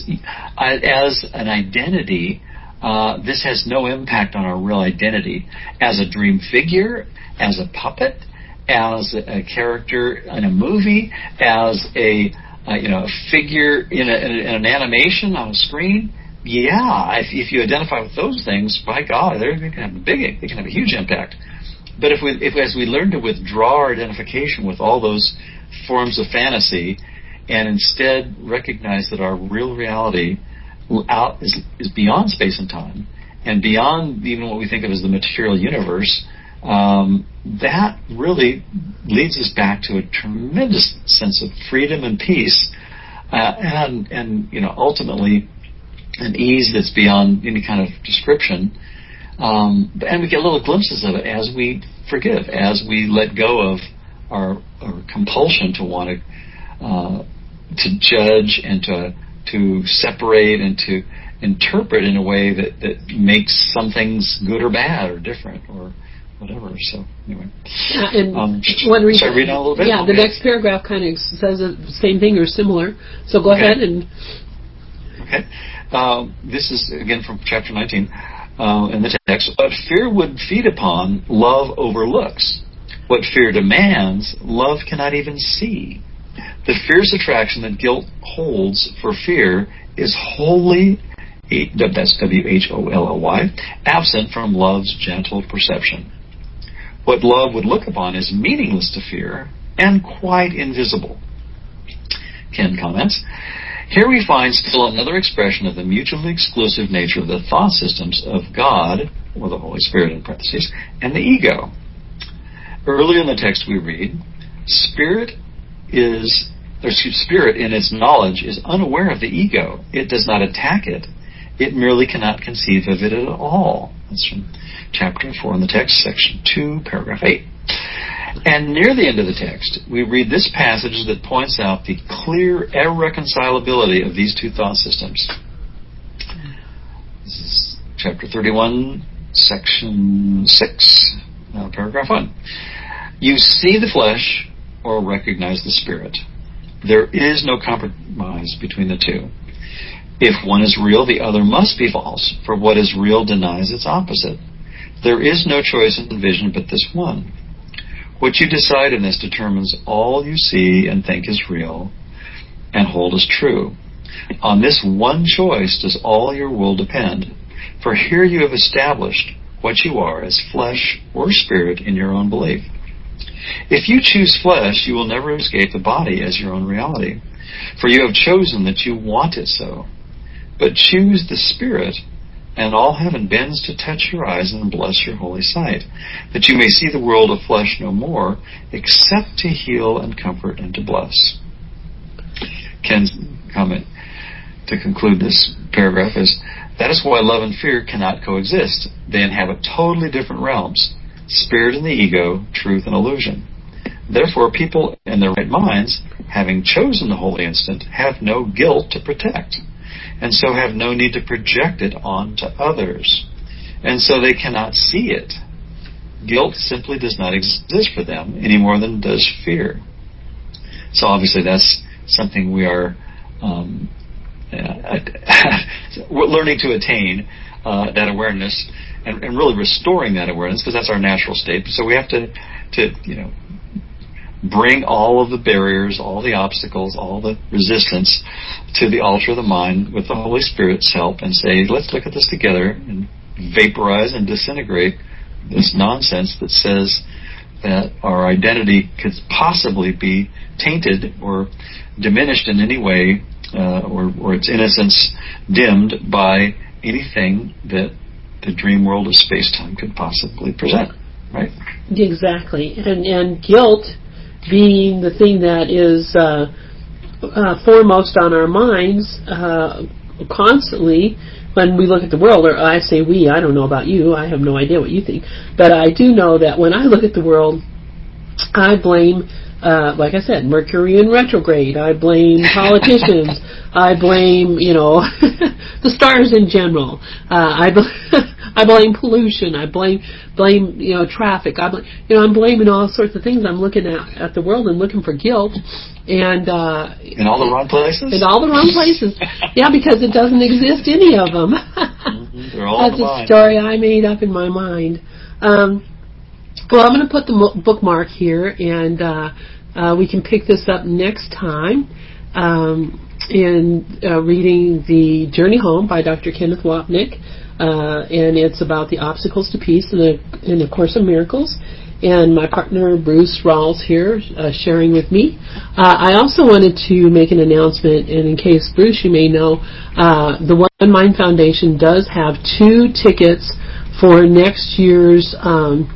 Speaker 2: As an identity, uh, this has no impact on our real identity. As a dream figure, as a puppet, as a character in a movie, as a, uh, you know, a figure in, a, in an animation on a screen, yeah, if, if you identify with those things, by God, they're going to have a big, they can have a huge impact. But if we, if as we learn to withdraw our identification with all those forms of fantasy, and instead recognize that our real reality out is, is beyond space and time, and beyond even what we think of as the material universe, um, that really leads us back to a tremendous sense of freedom and peace, uh, and and you know ultimately an ease that's beyond any kind of description. Um, and we get little glimpses of it as we forgive, as we let go of our, our compulsion to want to uh, to judge and to to separate and to interpret in a way that, that makes some things good or bad or different or whatever. So anyway,
Speaker 1: yeah, and
Speaker 2: um,
Speaker 1: one reason,
Speaker 2: should I read on a little bit?
Speaker 1: Yeah,
Speaker 2: okay.
Speaker 1: The next paragraph kind of says the same thing or similar. So go
Speaker 2: okay.
Speaker 1: ahead and.
Speaker 2: Okay, um, this is again from chapter nineteen uh, in the text. What fear would feed upon, love overlooks. What fear demands, love cannot even see. The fierce attraction that guilt holds for fear is wholly, that's W H O L L Y, absent from love's gentle perception. What love would look upon is meaningless to fear and quite invisible. Ken comments, here we find still another expression of the mutually exclusive nature of the thought systems of God, or the Holy Spirit in parentheses, and the ego. Earlier in the text we read, Spirit is, or Spirit in its knowledge is unaware of the ego. It does not attack it. It merely cannot conceive of it at all. That's from chapter four in the text, section two, paragraph eight. And near the end of the text, we read this passage that points out the clear irreconcilability of these two thought systems. This is chapter thirty-one, section six, uh, paragraph one. You see the flesh or recognize the spirit. There is no compromise between the two. If one is real, the other must be false, for what is real denies its opposite. There is no choice in vision but this one. What you decide in this determines all you see and think is real and hold as true. On this one choice does all your will depend, for here you have established what you are as flesh or spirit in your own belief. If you choose flesh, you will never escape the body as your own reality, for you have chosen that you want it so. But choose the spirit, and all heaven bends to touch your eyes and bless your holy sight, that you may see the world of flesh no more, except to heal and comfort and to bless. Ken's comment to conclude this paragraph is, that is why love and fear cannot coexist. They inhabit totally different realms, spirit and the ego, truth and illusion. Therefore, people in their right minds, having chosen the holy instant, have no guilt to protect, and so have no need to project it onto others. And so they cannot see it. Guilt simply does not exist for them any more than does fear. So obviously that's something we are um, uh, we're learning to attain, uh, that awareness, and, and really restoring that awareness, because that's our natural state. So we have to, to you know, bring all of the barriers, all the obstacles, all the resistance to the altar of the mind with the Holy Spirit's help and say, let's look at this together and vaporize and disintegrate this nonsense that says that our identity could possibly be tainted or diminished in any way, uh, or, or its innocence dimmed by anything that the dream world of space-time could possibly present, right?
Speaker 1: Exactly. And, and guilt being the thing that is uh, uh, foremost on our minds uh, constantly when we look at the world, or I say we, I don't know about you, I have no idea what you think, but I do know that when I look at the world, I blame, uh, like I said, Mercury in retrograde, I blame politicians, I blame, you know, the stars in general, uh, I bl- I blame pollution, I blame, blame, you know, traffic, I blame, you know, I'm blaming all sorts of things. I'm looking at, at the world and looking for guilt, and, uh...
Speaker 2: in all the wrong places?
Speaker 1: In all the wrong places. Yeah, because it doesn't exist, any of them.
Speaker 2: Mm-hmm. They're all
Speaker 1: That's a story I made up in my mind. Um, well, I'm going to put the mo- bookmark here, and uh, uh, we can pick this up next time um, in uh, reading The Journey Home by Doctor Kenneth Wapnick. Uh, and it's about the obstacles to peace in the, in the Course of Miracles. And my partner, Bruce Rawls, here, uh, sharing with me. Uh, I also wanted to make an announcement, and in case, Bruce, you may know, uh, the One Mind Foundation does have two tickets for next year's um,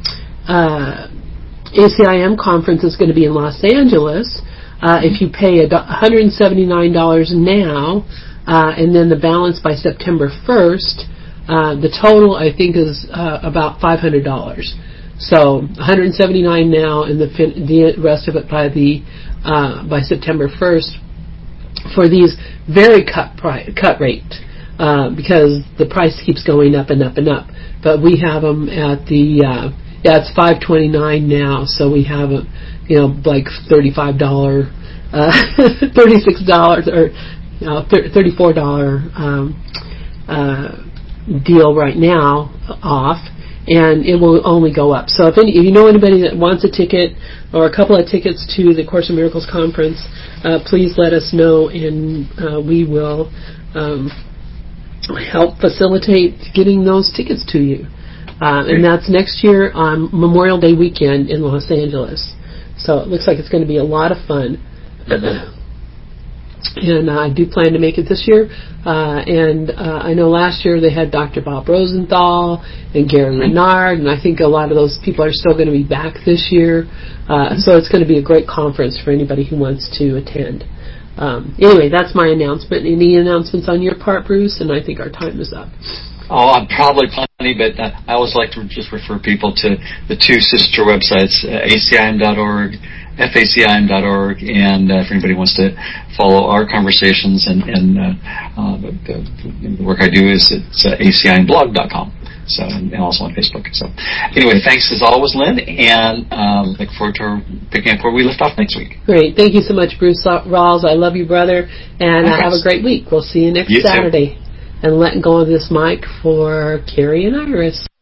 Speaker 1: uh, A C I M conference is going to be in Los Angeles. Uh, if you pay one hundred seventy-nine dollars now, uh, and then the balance by September first, uh, the total I think is uh, about five hundred dollars. So one hundred seventy-nine dollars now, and the fin- the rest of it by the uh, by September first for these very cut pri- cut rate, uh, because the price keeps going up and up and up. But we have them at the uh, yeah, it's five twenty-nine now, so we have a you know like thirty-five dollars, uh, thirty-six dollars, or you know, thirty-four dollars um, uh, deal right now off. And it will only go up. So if, any, if you know anybody that wants a ticket or a couple of tickets to the Course in Miracles conference, uh, please let us know, and uh, we will um, help facilitate getting those tickets to you. Uh, and that's next year on Memorial Day weekend in Los Angeles. So it looks like it's going to be a lot of fun. And uh, I do plan to make it this year. Uh, and uh, I know last year they had Doctor Bob Rosenthal and Gary Renard, and I think a lot of those people are still going to be back this year. Uh, so it's going to be a great conference for anybody who wants to attend. Um, anyway, that's my announcement. Any announcements on your part, Bruce? And I think our time is up.
Speaker 2: Oh, I'm probably plenty, but uh, I always like to just refer people to the two sister websites, uh, A C I M dot org, F A C I M dot org, and uh, if anybody wants to follow our conversations and, and uh, uh, the, the, the work I do is it's uh, A C I M blog dot com, so, and, and also on Facebook. So anyway, thanks as always, Lynn, and um, look forward to picking up where we left off next week.
Speaker 1: Great. Thank you so much, Bruce Rawls. I love you, brother, and uh, have a great week. We'll see you next
Speaker 2: you
Speaker 1: Saturday.
Speaker 2: Too.
Speaker 1: And letting go of this mic for Carrie and Iris.